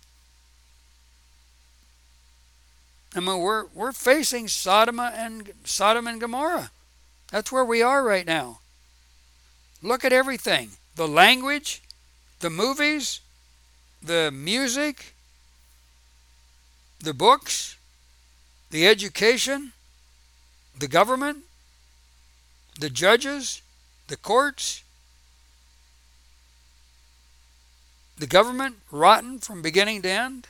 I mean, we're we're facing Sodom and Sodom and Gomorrah. That's where we are right now. Look at everything. The language, the movies, the music, the books, the education, the government, the judges, the courts. The government rotten from beginning to end?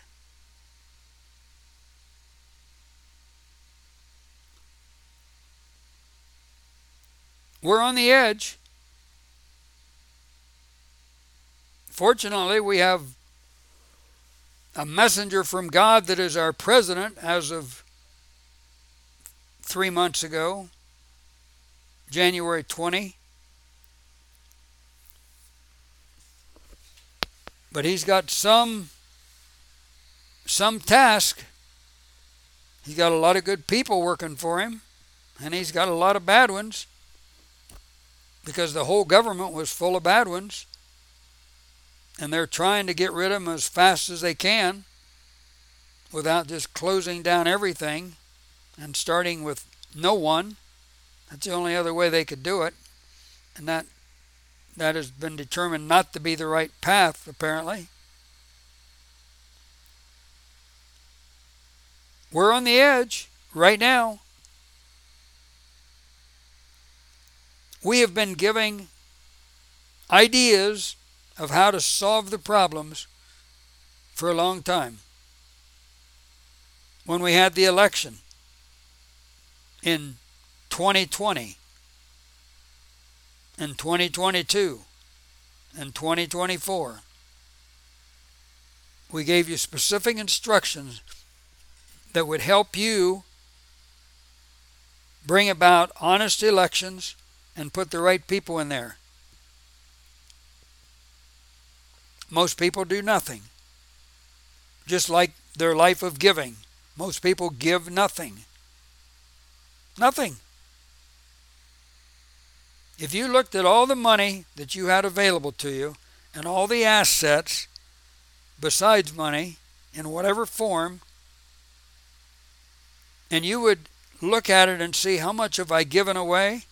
We're on the edge. Fortunately, we have a messenger from God that is our president as of three months ago, January twentieth. But he's got some some task. He's got a lot of good people working for him, and he's got a lot of bad ones, because the whole government was full of bad ones, and they're trying to get rid of them as fast as they can without just closing down everything and starting with no one. That's the only other way they could do it, and that that has been determined not to be the right path, apparently. We're on the edge right now. We have been giving ideas of how to solve the problems for a long time. When we had the election in twenty twenty, and twenty twenty-two, and twenty twenty-four, we gave you specific instructions that would help you bring about honest elections and put the right people in there. Most people do nothing. Just like their life of giving. Most people give nothing. Nothing. If you looked at all the money that you had available to you and all the assets besides money in whatever form, and you would look at it and see, how much have I given away?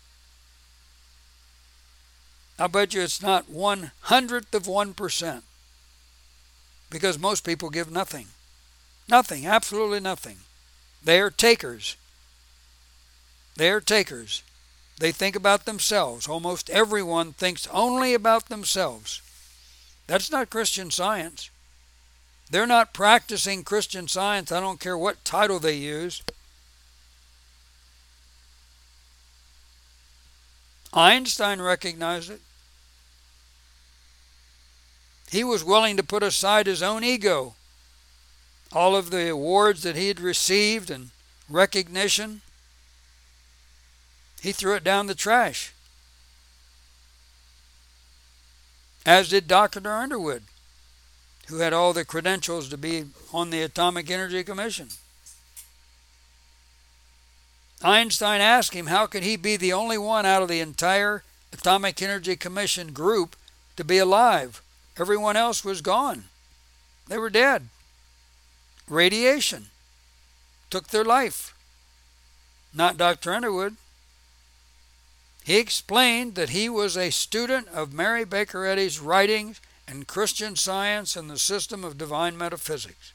I bet you it's not one hundredth of one percent, because most people give nothing. Nothing, absolutely nothing. They are takers. They are takers. They think about themselves. Almost everyone thinks only about themselves. That's not Christian Science. They're not practicing Christian Science. I don't care what title they use. Einstein recognized it. He was willing to put aside his own ego. All of the awards that he had received and recognition, he threw it down the trash. As did Doctor Underwood, who had all the credentials to be on the Atomic Energy Commission. Einstein asked him, how could he be the only one out of the entire Atomic Energy Commission group to be alive? Everyone else was gone. They were dead. Radiation took their life. Not Doctor Underwood. He explained that he was a student of Mary Baker Eddy's writings and Christian Science and the system of divine metaphysics.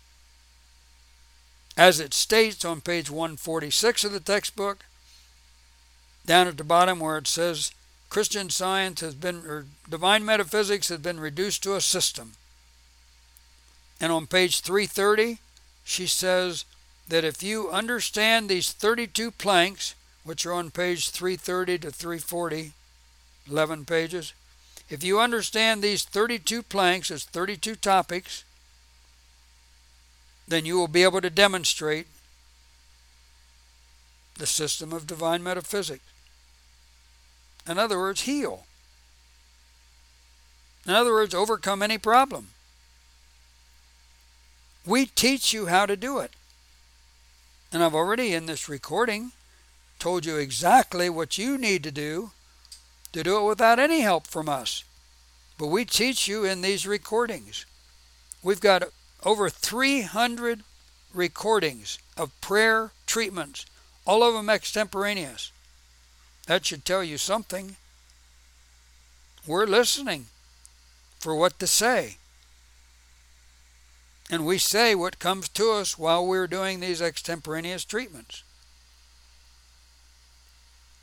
As it states on page one forty-six of the textbook, down at the bottom where it says Christian Science has been, or divine metaphysics has been reduced to a system. And on page three thirty, she says that if you understand these thirty-two planks, which are on page three thirty to three forty, eleven pages, if you understand these thirty-two planks as thirty-two topics, then you will be able to demonstrate the system of divine metaphysics. In other words, heal. In other words, overcome any problem. We teach you how to do it. And I've already in this recording told you exactly what you need to do to do it without any help from us. But we teach you in these recordings. We've got over three hundred recordings of prayer treatments, all of them extemporaneous. That should tell you something. We're listening for what to say. And we say what comes to us while we're doing these extemporaneous treatments.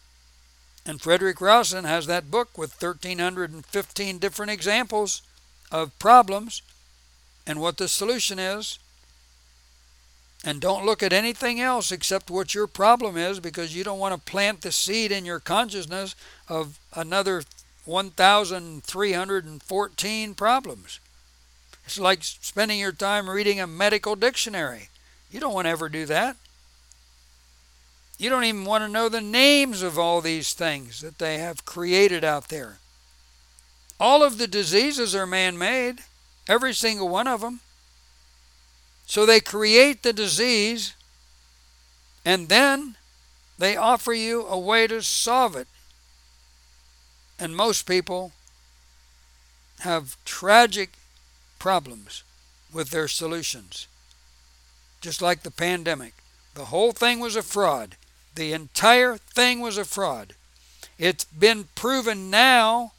And Frederick Rawson has that book with one thousand three hundred fifteen different examples of problems and what the solution is. And don't look at anything else except what your problem is, because you don't want to plant the seed in your consciousness of another one thousand three hundred fourteen problems. It's like spending your time reading a medical dictionary. You don't want to ever do that. You don't even want to know the names of all these things that they have created out there. All of the diseases are man-made, every single one of them. So they create the disease, and then they offer you a way to solve it. And most people have tragic problems with their solutions. Just like the pandemic. The whole thing was a fraud. The entire thing was a fraud. It's been proven now.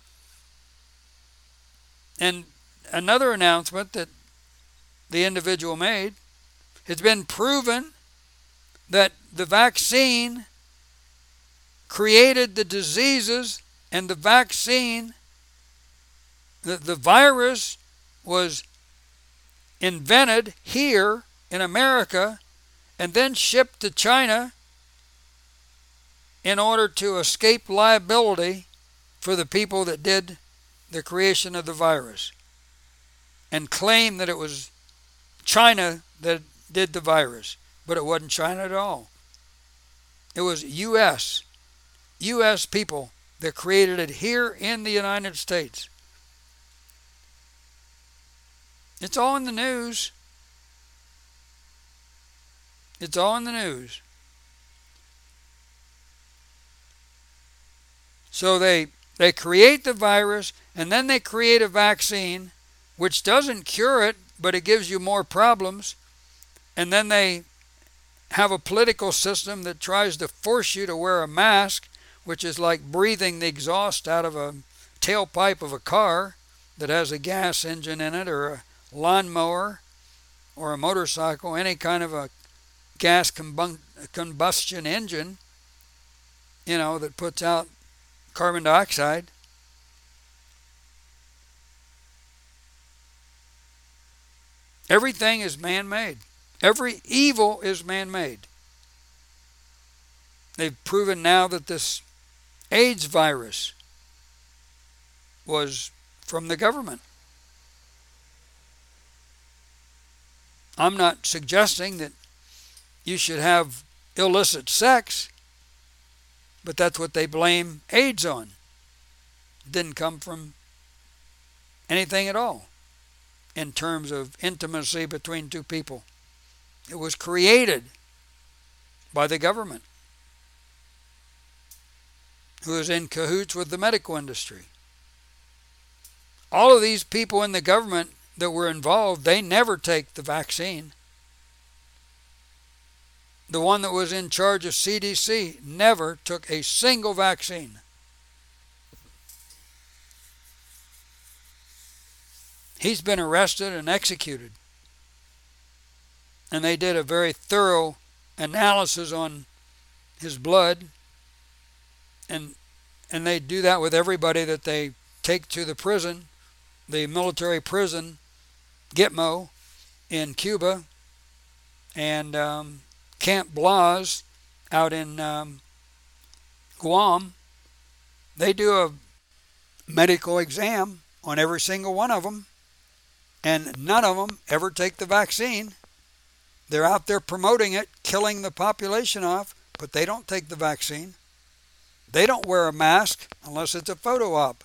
And another announcement that the individual made, it's been proven that the vaccine created the diseases, and the vaccine, the, the virus was invented here in America and then shipped to China in order to escape liability for the people that did the creation of the virus, and claim that it was China that did the virus. But it wasn't China at all. It was U S U S people that created it here in the United States. It's all in the news. It's all in the news. So they they create the virus, and then they create a vaccine which doesn't cure it, but it gives you more problems. And then they have a political system that tries to force you to wear a mask, which is like breathing the exhaust out of a tailpipe of a car that has a gas engine in it, or a lawnmower, or a motorcycle, any kind of a gas combustion engine, you know, that puts out carbon dioxide. Everything is man-made. Every evil is man-made. They've proven now that this AIDS virus was from the government. I'm not suggesting that you should have illicit sex, but that's what they blame AIDS on. It didn't come from anything at all in terms of intimacy between two people. It was created by the government, who is in cahoots with the medical industry. All of these people in the government that were involved, they never take the vaccine. The one that was in charge of C D C never took a single vaccine. He's been arrested and executed. And they did a very thorough analysis on his blood. And, and they do that with everybody that they take to the prison, the military prison, Gitmo, in Cuba, and um, Camp Blas out in um, Guam. They do a medical exam on every single one of them, and none of them ever take the vaccine. They're out there promoting it, killing the population off, but they don't take the vaccine. They don't wear a mask unless it's a photo op.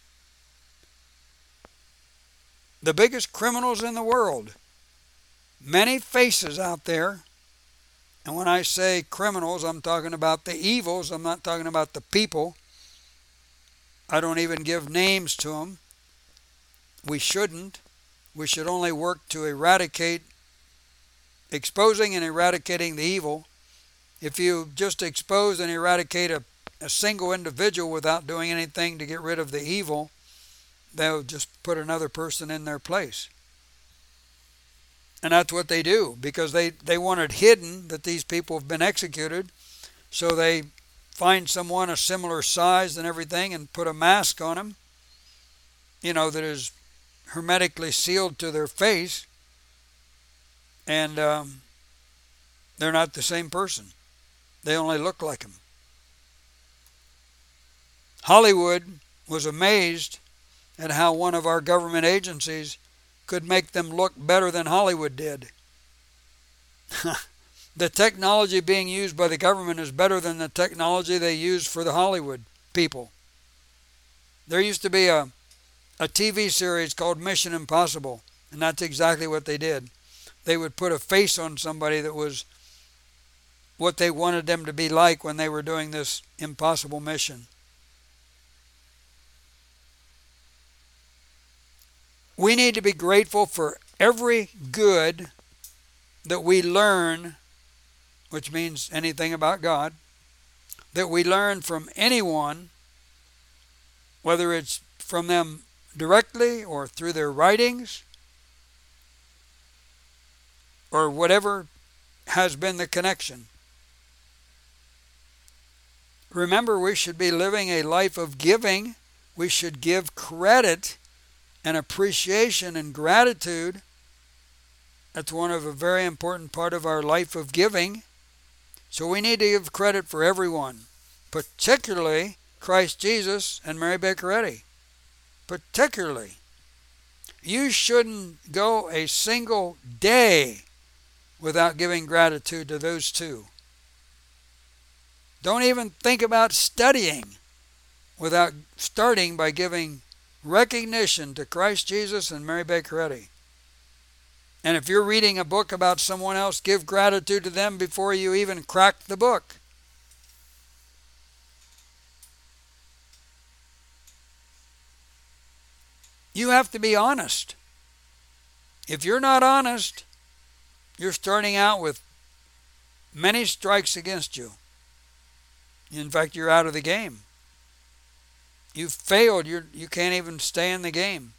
The biggest criminals in the world, many faces out there, and when I say criminals, I'm talking about the evils, I'm not talking about the people. I don't even give names to them. We shouldn't. We should only work to eradicate, exposing and eradicating the evil. If you just expose and eradicate a, a single individual without doing anything to get rid of the evil, they'll just put another person in their place. And that's what they do, because they, they want it hidden that these people have been executed. So they find someone a similar size and everything and put a mask on them, you know, that is hermetically sealed to their face, and um, they're not the same person. They only look like them. Hollywood was amazed at how one of our government agencies could make them look better than Hollywood did. The technology being used by the government is better than the technology they use for the Hollywood people. There used to be a, a T V series called Mission Impossible, and that's exactly what they did. They would put a face on somebody that was what they wanted them to be like when they were doing this impossible mission. We need to be grateful for every good that we learn, which means anything about God, that we learn from anyone, whether it's from them directly or through their writings or whatever has been the connection. Remember, we should be living a life of giving. We should give credit and appreciation and gratitude. That's one of a very important part of our life of giving. So we need to give credit for everyone, particularly Christ Jesus and Mary Baker Eddy. Particularly. You shouldn't go a single day without giving gratitude to those two. Don't even think about studying without starting by giving recognition to Christ Jesus and Mary Baker Eddy. And if you're reading a book about someone else, give gratitude to them before you even crack the book. You have to be honest. If you're not honest, you're starting out with many strikes against you. In fact, you're out of the game. You've failed. You're, you can't even stay in the game.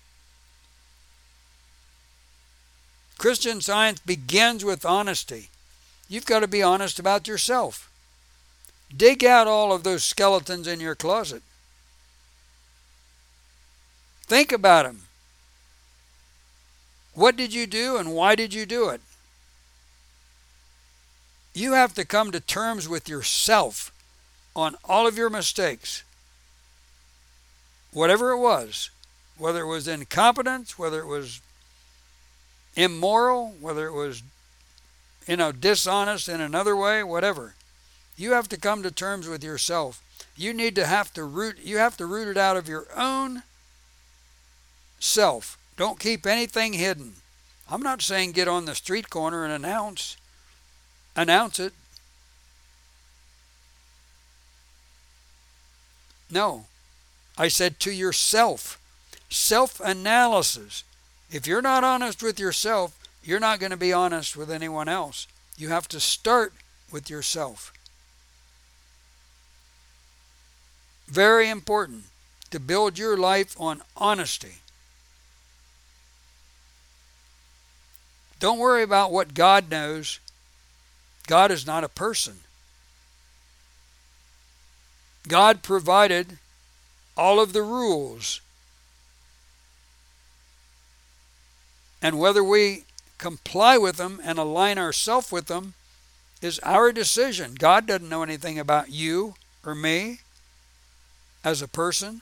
Christian Science begins with honesty. You've got to be honest about yourself. Dig out all of those skeletons in your closet. Think about them. What did you do and why did you do it? You have to come to terms with yourself on all of your mistakes. Whatever it was, whether it was incompetence, whether it was immoral, whether it was, you know, dishonest in another way, whatever. You have to come to terms with yourself. You need to have to root, you have to root it out of your own self. Don't keep anything hidden. I'm not saying get on the street corner and announce. Announce it. No. I said to yourself. Self-analysis. If you're not honest with yourself, you're not going to be honest with anyone else. You have to start with yourself. Very important to build your life on honesty. Don't worry about what God knows. God is not a person. God provided all of the rules. And whether we comply with them and align ourselves with them is our decision. God doesn't know anything about you or me as a person.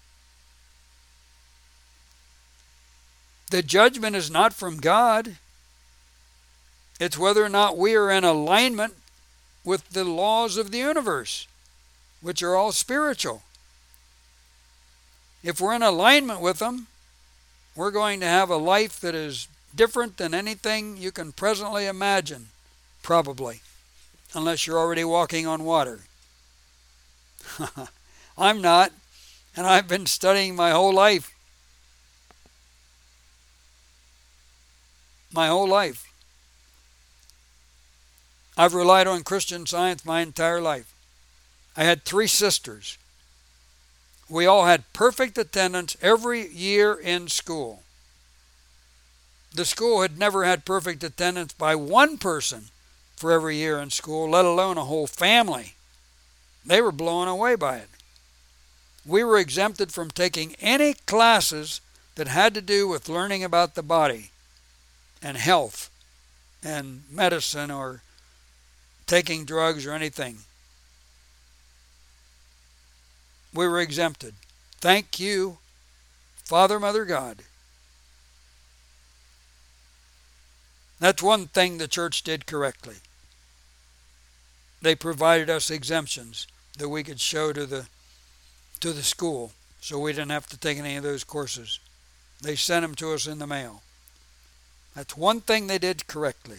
The judgment is not from God. It's whether or not we are in alignment with the laws of the universe, which are all spiritual. If we're in alignment with them, we're going to have a life that is different than anything you can presently imagine, probably, unless you're already walking on water. I'm not, and I've been studying my whole life. My whole life. I've relied on Christian Science my entire life. I had three sisters. We all had perfect attendance every year in school. The school had never had perfect attendance by one person for every year in school, let alone a whole family. They were blown away by it. We were exempted from taking any classes that had to do with learning about the body and health and medicine or taking drugs or anything. We were exempted. Thank you, Father, Mother, God. That's one thing the church did correctly. They provided us exemptions that we could show to the to the school, so we didn't have to take any of those courses. They sent them to us in the mail. That's one thing they did correctly.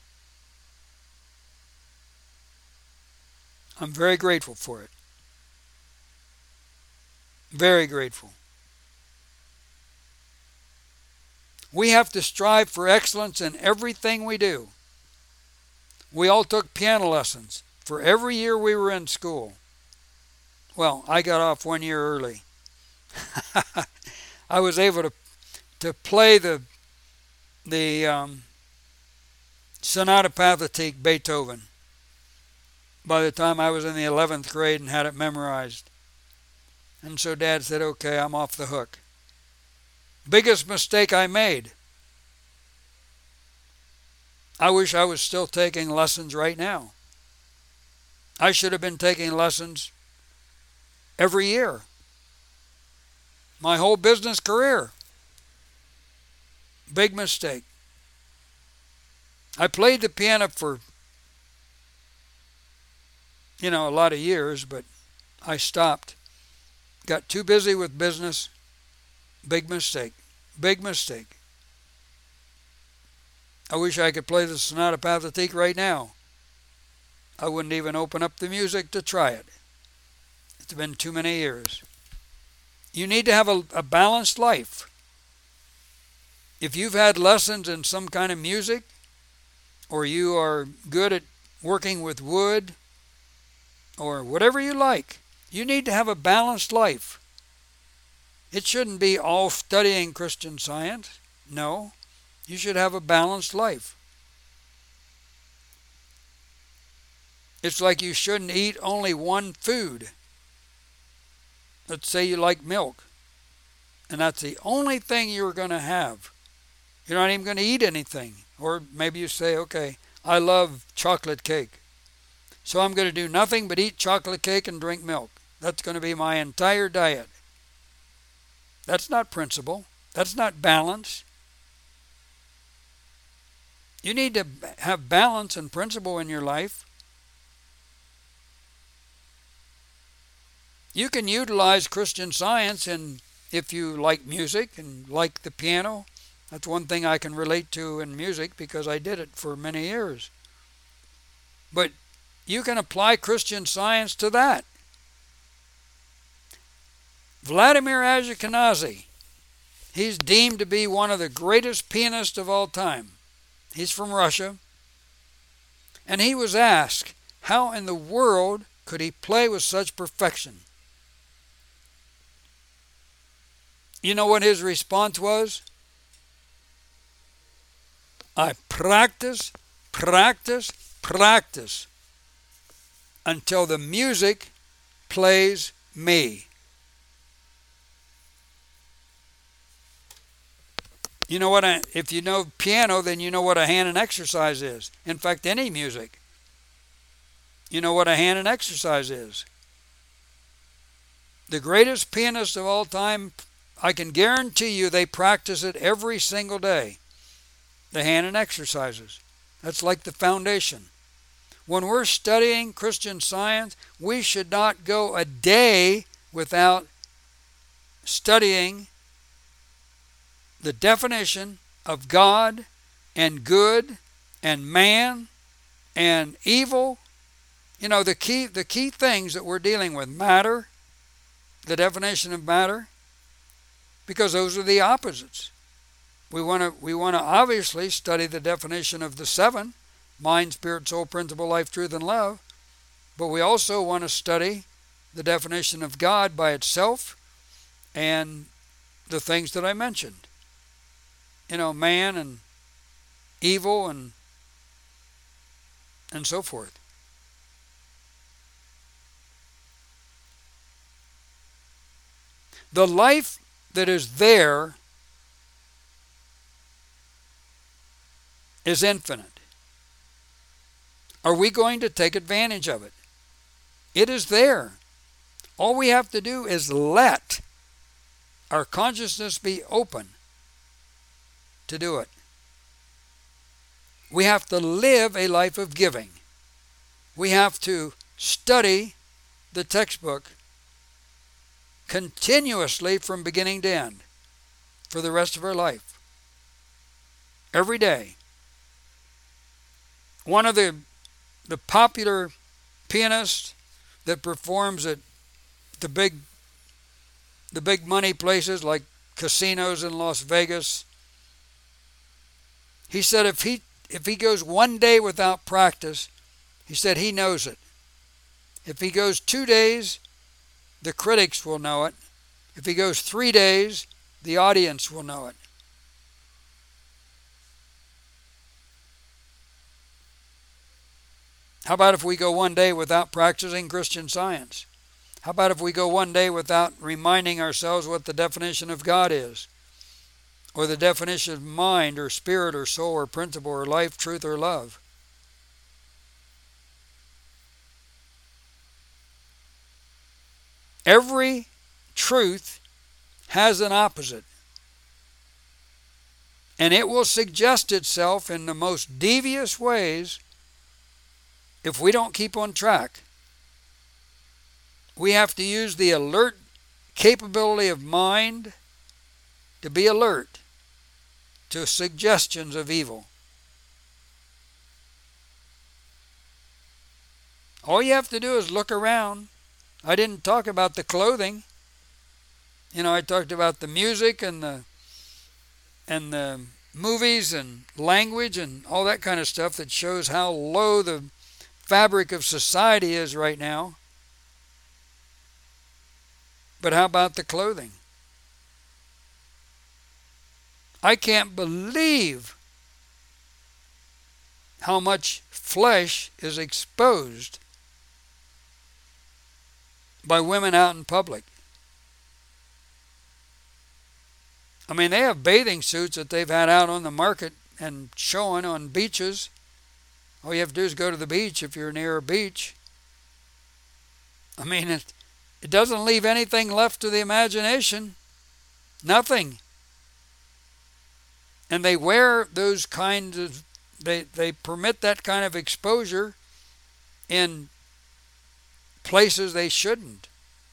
I'm very grateful for it. Very grateful. We have to strive for excellence in everything we do. We all took piano lessons for every year we were in school. Well, I got off one year early. I was able to to play the the um, Sonata Pathétique Beethoven by the time I was in the eleventh grade and had it memorized. And so Dad said, okay, I'm off the hook. Biggest mistake I made. I wish I was still taking lessons right now. I should have been taking lessons every year. My whole business career. Big mistake. I played the piano for, you know, a lot of years, but I stopped. Got too busy with business. Big mistake. Big mistake. I wish I could play the Sonata Pathétique right now. I wouldn't even open up the music to try it. It's been too many years. You need to have a, a balanced life. If you've had lessons in some kind of music, or you are good at working with wood, or whatever you like, you need to have a balanced life. It shouldn't be all studying Christian Science. No, you should have a balanced life. It's like you shouldn't eat only one food. Let's say you like milk, and that's the only thing you're going to have. You're not even going to eat anything. Or maybe you say, okay, I love chocolate cake, so I'm going to do nothing but eat chocolate cake and drink milk. That's going to be my entire diet. That's not principle. That's not balance. You need to have balance and principle in your life. You can utilize Christian Science, and if you like music and like the piano, that's one thing I can relate to in music because I did it for many years. But you can apply Christian Science to that. Vladimir Ashkenazy, he's deemed to be one of the greatest pianists of all time. He's from Russia. And he was asked, how in the world could he play with such perfection? You know what his response was? I practice, practice, practice until the music plays me. You know what, I, if you know piano, then you know what a hand and exercise is. In fact, any music. You know what a hand and exercise is. The greatest pianist of all time, I can guarantee you they practice it every single day. The hand and exercises. That's like the foundation. When we're studying Christian Science, we should not go a day without studying the definition of God and good and man and evil. You know, the key the key things that we're dealing with, matter, the definition of matter, because those are the opposites. We want to we want to obviously study the definition of the seven, mind, spirit, soul, principle, life, truth, and love, but we also want to study the definition of God by itself and the things that I mentioned. You know, man and evil and and so forth. The life that is there is infinite. Are we going to take advantage of it? It is there. All we have to do is let our consciousness be open to do it. We have to live a life of giving. We have to study the textbook continuously from beginning to end for the rest of our life. Every day. One of the, the popular pianists that performs at the big the big money places like casinos in Las Vegas, he said if he if he goes one day without practice, he said he knows it. If he goes two days, the critics will know it. If he goes three days, the audience will know it. How about if we go one day without practicing Christian Science? How about if we go one day without reminding ourselves what the definition of God is? Or the definition of mind or spirit or soul or principle or life, truth or love? Every truth has an opposite. And it will suggest itself in the most devious ways if we don't keep on track. We have to use the alert capability of mind to be alert to suggestions of evil. All you have to do is look around. I didn't talk about the clothing. You know, I talked about the music and the and the movies and language and all that kind of stuff that shows how low the fabric of society is right now. But how about the clothing? I can't believe how much flesh is exposed by women out in public. I mean, they have bathing suits that they've had out on the market and showing on beaches. All you have to do is go to the beach if you're near a beach. I mean, it, it doesn't leave anything left to the imagination. Nothing. And they wear those kinds of, they, they permit that kind of exposure in places they shouldn't.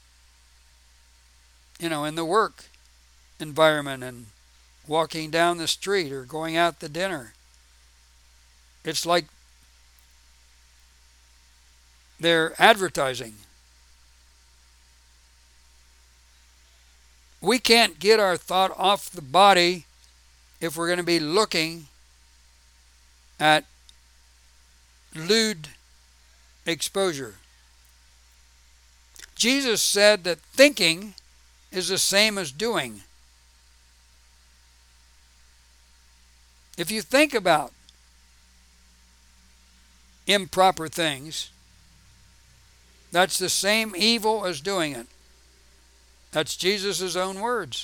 You know, in the work environment and walking down the street or going out to dinner. It's like they're advertising. We can't get our thought off the body if we're going to be looking at lewd exposure. Jesus said that thinking is the same as doing. If you think about improper things, that's the same evil as doing it. That's Jesus' own words.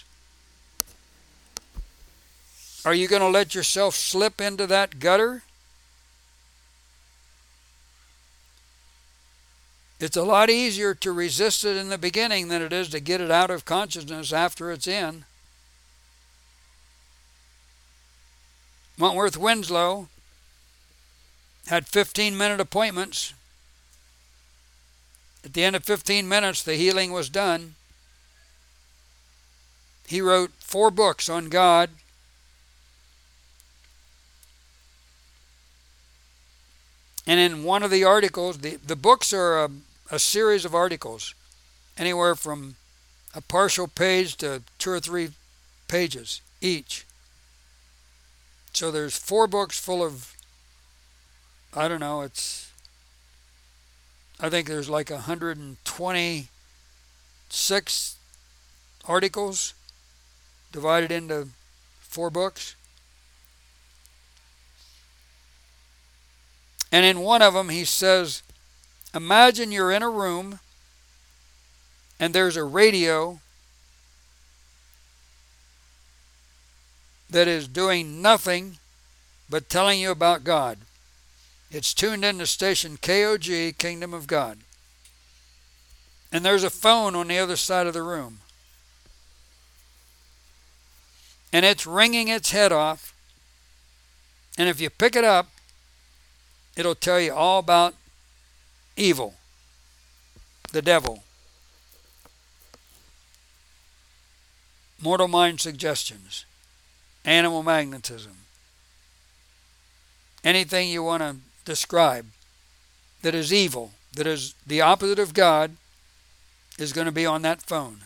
Are you going to let yourself slip into that gutter? It's a lot easier to resist it in the beginning than it is to get it out of consciousness after it's in. Wentworth Winslow had fifteen-minute appointments. At the end of fifteen minutes, the healing was done. He wrote four books on God. And in one of the articles, the, the books are a, a series of articles, anywhere from a partial page to two or three pages each. So there's four books full of, I don't know, it's, I think there's like one hundred twenty-six articles divided into four books. And in one of them he says, imagine you're in a room and there's a radio that is doing nothing but telling you about God. It's tuned into station K O G, Kingdom of God. And there's a phone on the other side of the room. And it's ringing its head off. And if you pick it up, it'll tell you all about evil, the devil, mortal mind suggestions, animal magnetism, anything you want to describe that is evil, that is the opposite of God, is going to be on that phone.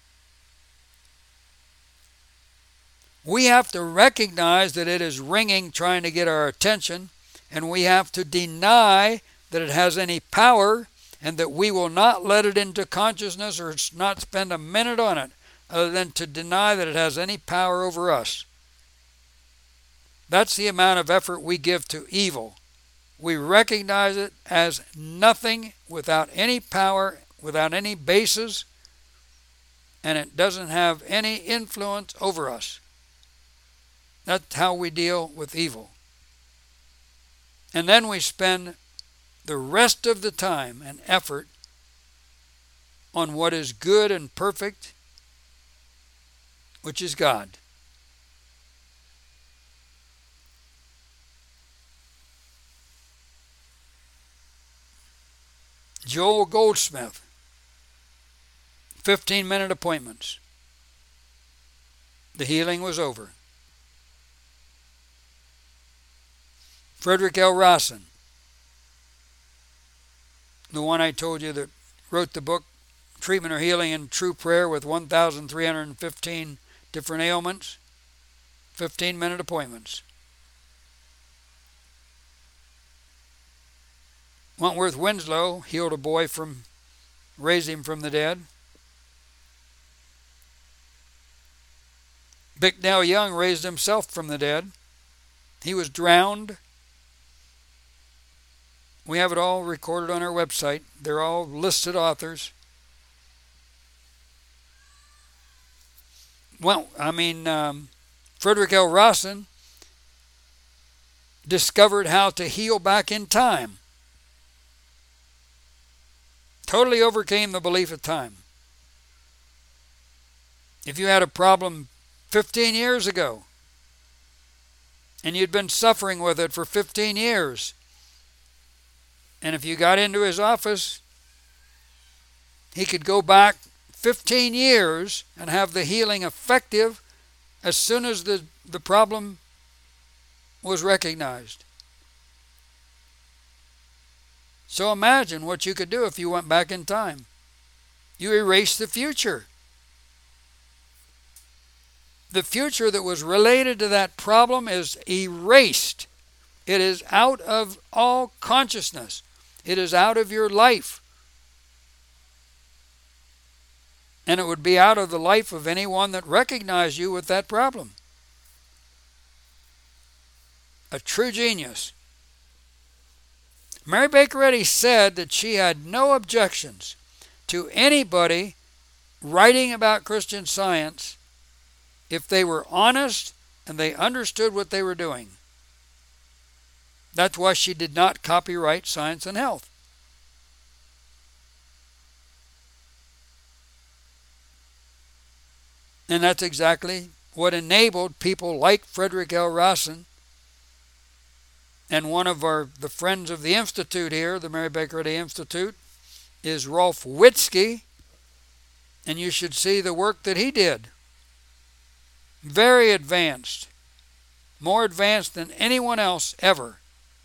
We have to recognize that it is ringing, trying to get our attention, and we have to deny that it has any power, and that we will not let it into consciousness or not spend a minute on it, other than to deny that it has any power over us. That's the amount of effort we give to evil. We recognize it as nothing, without any power, without any basis, and it doesn't have any influence over us. That's how we deal with evil. And then we spend the rest of the time and effort on what is good and perfect, which is God. Joel Goldsmith, fifteen minute appointments. The healing was over. Frederick L. Rawson, the one I told you that wrote the book Treatment or Healing in True Prayer with one thousand three hundred fifteen different ailments, fifteen minute appointments. Wentworth Winslow healed a boy from, raised him from the dead. Bicknell Young raised himself from the dead. He was drowned. We have it all recorded on our website. They're all listed authors. Well, I mean, um, Frederick L. Rawson discovered how to heal back in time. Totally overcame the belief of time. If you had a problem fifteen years ago, and you'd been suffering with it for fifteen years, and if you got into his office, he could go back fifteen years and have the healing effective as soon as the, the problem was recognized. So imagine what you could do if you went back in time. You erased the future. The future that was related to that problem is erased. It is out of all consciousness. It is out of your life. And it would be out of the life of anyone that recognized you with that problem. A true genius. Mary Baker Eddy said that she had no objections to anybody writing about Christian Science if they were honest and they understood what they were doing. That's why she did not copyright Science and Health. And that's exactly what enabled people like Frederick L. Rawson, and one of our the friends of the Institute here, the Mary Baker Eddy Institute, is Rolf Witzke, and you should see the work that he did. Very advanced, more advanced than anyone else ever,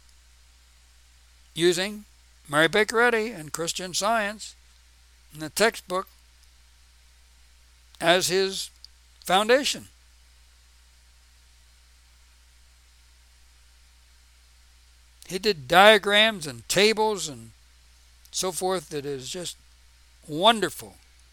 using Mary Baker Eddy and Christian Science in the textbook as his foundation. He did diagrams and tables and so forth that is just wonderful.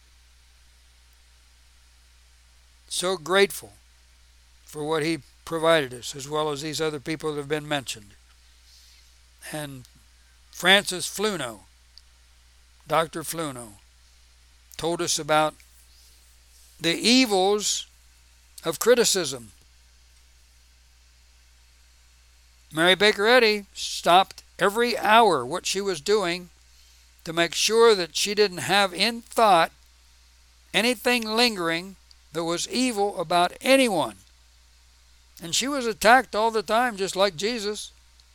So grateful for what he provided us, as well as these other people that have been mentioned. And Francis Fluno, Doctor Fluno, told us about the evils of criticism. Mary Baker Eddy stopped every hour what she was doing to make sure that she didn't have in thought anything lingering that was evil about anyone. And she was attacked all the time, just like Jesus.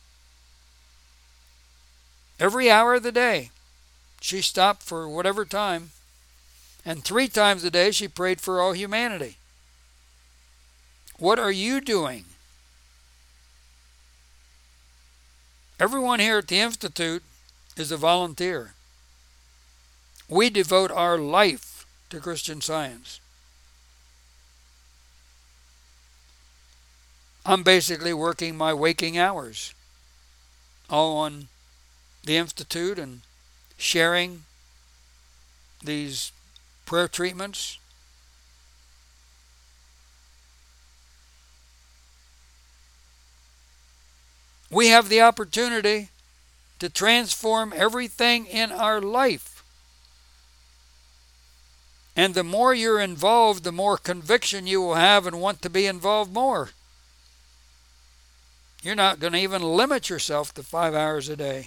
Every hour of the day, she stopped for whatever time. And three times a day, she prayed for all humanity. What are you doing? Everyone here at the Institute is a volunteer. We devote our life to Christian Science. I'm basically working my waking hours all on the Institute and sharing these prayer treatments. We have the opportunity to transform everything in our life. And the more you're involved, the more conviction you will have and want to be involved more. You're not going to even limit yourself to five hours a day.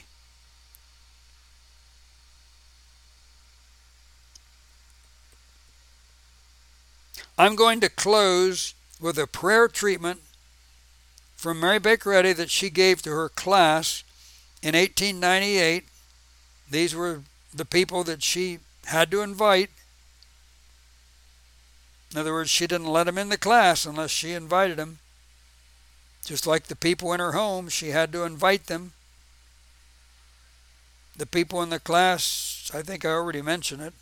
I'm going to close with a prayer treatment from Mary Baker Eddy that she gave to her class in eighteen ninety-eight. These were the people that she had to invite. In other words, she didn't let them in the class unless she invited them. Just like the people in her home, she had to invite them. The people in the class, I think I already mentioned it.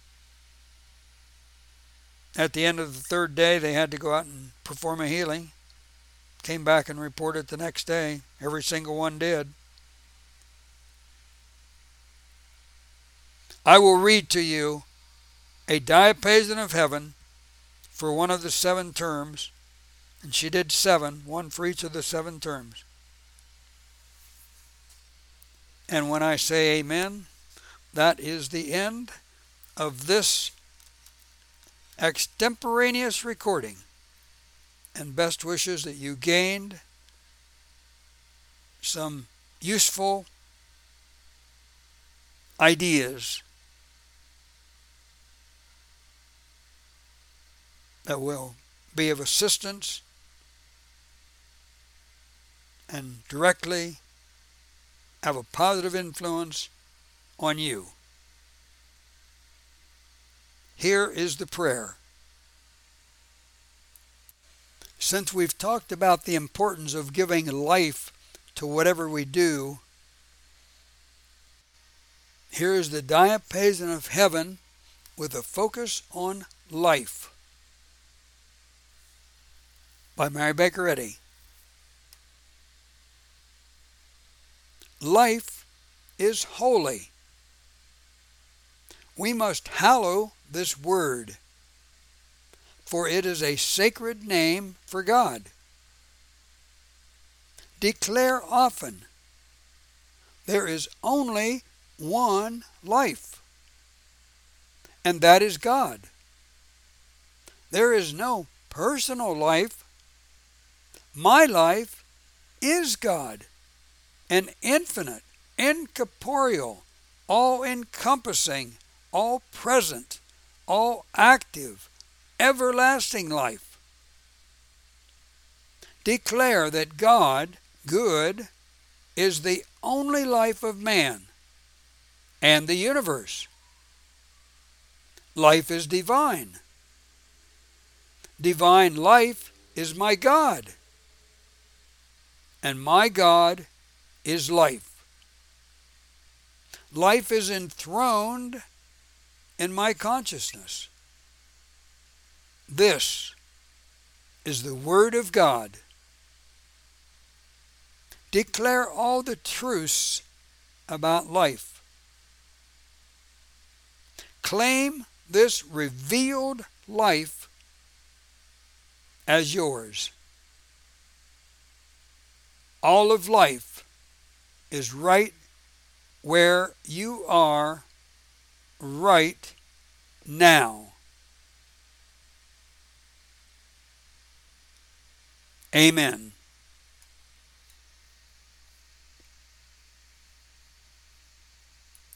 At the end of the third day, they had to go out and perform a healing. Came back and reported the next day. Every single one did. I will read to you a diapason of heaven for one of the seven terms. And she did seven, one for each of the seven terms. And when I say amen, that is the end of this extemporaneous recording. And best wishes that you gained some useful ideas that will be of assistance and directly have a positive influence on you. Here is the prayer. Since we've talked about the importance of giving life to whatever we do, here is the diapason of heaven with a focus on life by Mary Baker Eddy. Life is holy. We must hallow this word, for it is a sacred name for God. Declare often, there is only one life, and that is God. There is no personal life. My life is God, an infinite, incorporeal, all-encompassing, all-present, all-active, everlasting life. Declare that God, good, is the only life of man and the universe. Life is divine. Divine life is my God, and my God is life. Life is enthroned in my consciousness. This is the Word of God. Declare all the truths about life. Claim this revealed life as yours. All of life is right where you are right now. Amen.